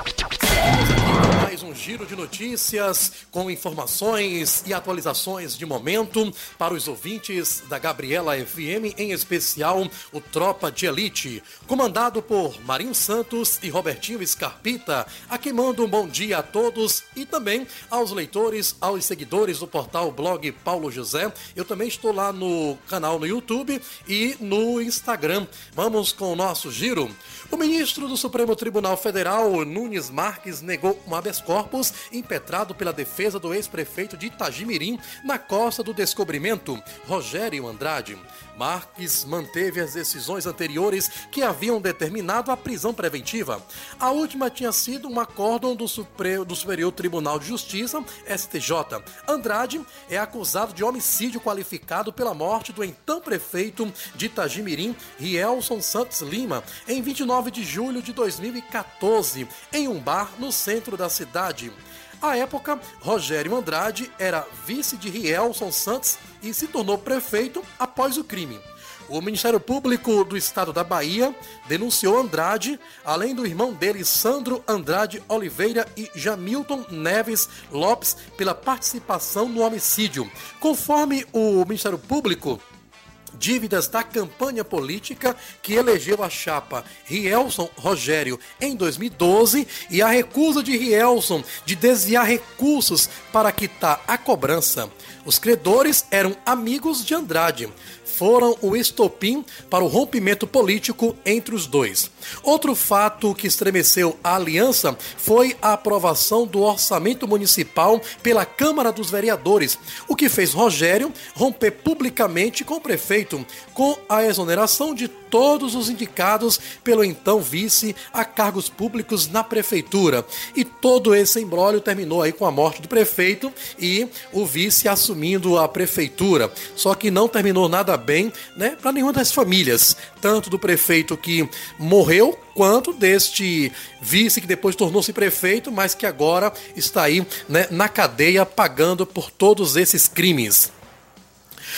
Giro de notícias com informações e atualizações de momento para os ouvintes da Gabriela FM, em especial o Tropa de Elite, comandado por Marinho Santos e Robertinho Escarpita. Aqui mando um bom dia a todos e também aos leitores, aos seguidores do portal Blog Paulo José. Eu também estou lá no canal no YouTube e no Instagram. Vamos com o nosso giro. O ministro do Supremo Tribunal Federal, Nunes Marques, negou um habeas corpus impetrado pela defesa do ex-prefeito de Itagimirim, na Costa do Descobrimento, Rogério Andrade. Marques manteve as decisões anteriores que haviam determinado a prisão preventiva. A última tinha sido um acórdão do Superior Tribunal de Justiça, STJ. Andrade é acusado de homicídio qualificado pela morte do então prefeito de Itagimirim, Rielson Santos Lima, em 29 de julho de 2014, em um bar no centro da cidade. À época, Rogério Andrade era vice de Rielson Santos e se tornou prefeito após o crime. O Ministério Público do Estado da Bahia denunciou Andrade, além do irmão dele, Sandro Andrade Oliveira e Jamilton Neves Lopes, pela participação no homicídio. Conforme o Ministério Público, dívidas da campanha política que elegeu a chapa Rielson Rogério em 2012 e a recusa de Rielson de desviar recursos para quitar a cobrança. Os credores eram amigos de Andrade. Foram o estopim para o rompimento político entre os dois. Outro fato que estremeceu a aliança foi a aprovação do orçamento municipal pela Câmara dos Vereadores, o que fez Rogério romper publicamente com o prefeito, com a exoneração de todos os indicados pelo então vice a cargos públicos na prefeitura. E todo esse imbróglio terminou aí com a morte do prefeito e o vice assumindo a prefeitura. Só que não terminou nada bem, né, para nenhuma das famílias, tanto do prefeito que morreu, quanto deste vice que depois tornou-se prefeito, mas que agora está aí, né, na cadeia pagando por todos esses crimes.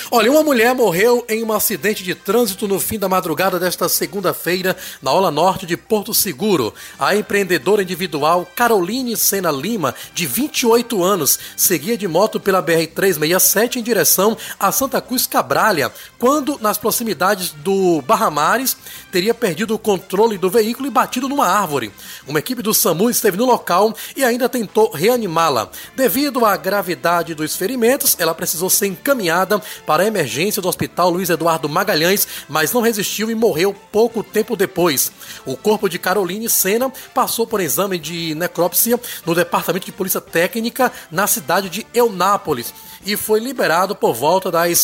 Olha, uma mulher morreu em um acidente de trânsito no fim da madrugada desta segunda-feira, na Orla Norte de Porto Seguro. A empreendedora individual Caroline Sena Lima, de 28 anos, seguia de moto pela BR-367 em direção a Santa Cruz Cabralha, quando, nas proximidades do Barra Mares, teria perdido o controle do veículo e batido numa árvore. Uma equipe do SAMU esteve no local e ainda tentou reanimá-la. Devido à gravidade dos ferimentos, ela precisou ser encaminhada para a emergência do Hospital Luiz Eduardo Magalhães, mas não resistiu e morreu pouco tempo depois. O corpo de Caroline Sena passou por exame de necrópsia no Departamento de Polícia Técnica na cidade de Eunápolis e foi liberado por volta das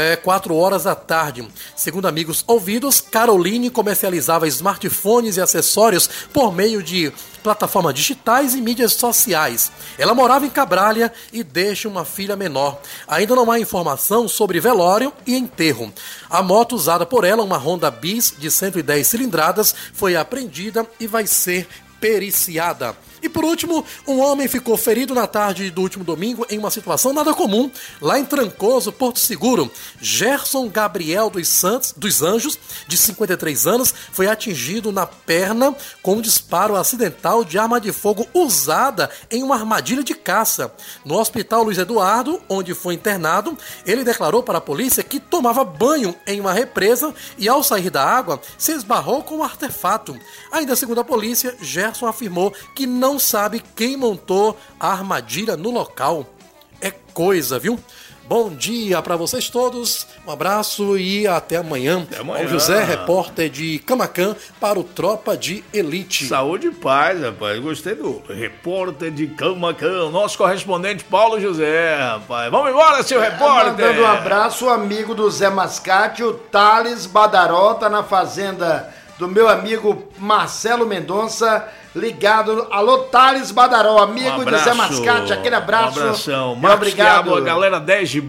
4 horas da tarde. Segundo amigos ouvidos, Caroline comercializava smartphones e acessórios por meio de plataformas digitais e mídias sociais. Ela morava em Cabralha e deixa uma filha menor. Ainda não há informação sobre velório e enterro. A moto usada por ela, uma Honda Bis de 110 cilindradas, foi apreendida e vai ser periciada. E por último, um homem ficou ferido na tarde do último domingo em uma situação nada comum, lá em Trancoso, Porto Seguro. Gerson Gabriel dos Anjos, de 53 anos, foi atingido na perna com um disparo acidental de arma de fogo usada em uma armadilha de caça. No Hospital Luiz Eduardo, onde foi internado, ele declarou para a polícia que tomava banho em uma represa e, ao sair da água, se esbarrou com um artefato. Ainda segundo a polícia, Gerson afirmou que não sabe quem montou a armadilha no local. É coisa, viu? Bom dia para vocês todos, um abraço e até amanhã. Até amanhã. José, repórter de Camaquã para o Tropa de Elite. Saúde e paz, rapaz. Gostei do repórter de Camaquã, nosso correspondente Paulo José, rapaz. Vamos embora, seu repórter. Mandando um abraço, amigo do Zé Mascate, o Thales Badarota, na fazenda do meu amigo Marcelo Mendonça, ligado. Alô, Thales Badaró, amigo de Zé Mascate, aquele abraço. Um abração. Obrigado. A galera 10 de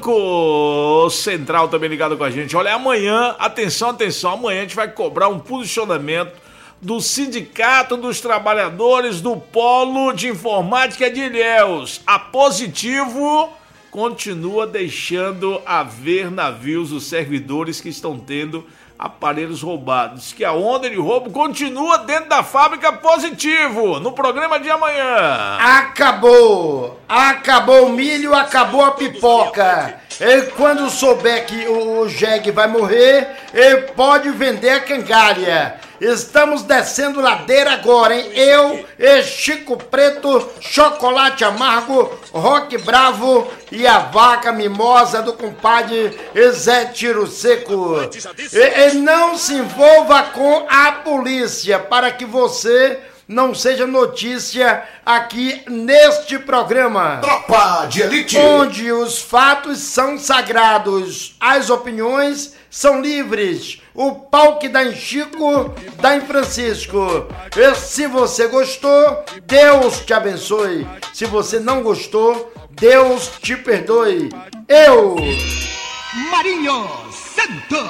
Banco Central também ligado com a gente. Olha, amanhã, atenção, amanhã a gente vai cobrar um posicionamento do Sindicato dos Trabalhadores do Polo de Informática de Ilhéus. A Positivo continua deixando haver navios os servidores que estão tendo aparelhos roubados, que a onda de roubo continua dentro da fábrica Positivo, no programa de amanhã. Acabou o milho, acabou a pipoca. E quando souber que o jegue vai morrer, ele pode vender a cangalha. Estamos descendo ladeira agora, hein? Eu, Chico Preto, Chocolate Amargo, Rock Bravo e a vaca mimosa do compadre Zé Tiro Seco. E não se envolva com a polícia para que você não seja notícia aqui neste programa. Tropa de Elite! Onde os fatos são sagrados, as opiniões são livres. O pau que dá em Chico, dá em Francisco. E se você gostou, Deus te abençoe. Se você não gostou, Deus te perdoe. Eu, Marinho Santos.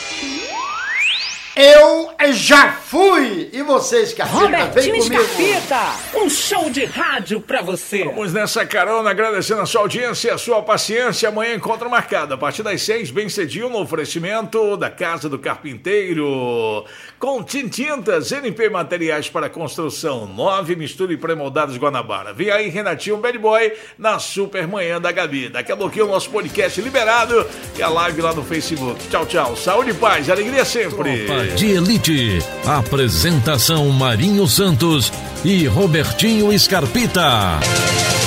Eu já fui! E vocês, Scarpita, vem comigo! Scarpita, um show de rádio pra você! Vamos nessa carona, agradecendo a sua audiência e a sua paciência. Amanhã encontro marcado, a partir das 6, bem cedinho, no oferecimento da Casa do Carpinteiro. Com tintas, NP Materiais para Construção, 9, mistura e pré-moldados Guanabara. Vem aí, Renatinho Bad Boy, na Super Manhã da Gabi. Daqui a pouquinho o nosso podcast liberado e a live lá no Facebook. Tchau, tchau. Saúde e paz, alegria sempre. Tropa de Elite. Apresentação Marinho Santos e Robertinho Scarpita.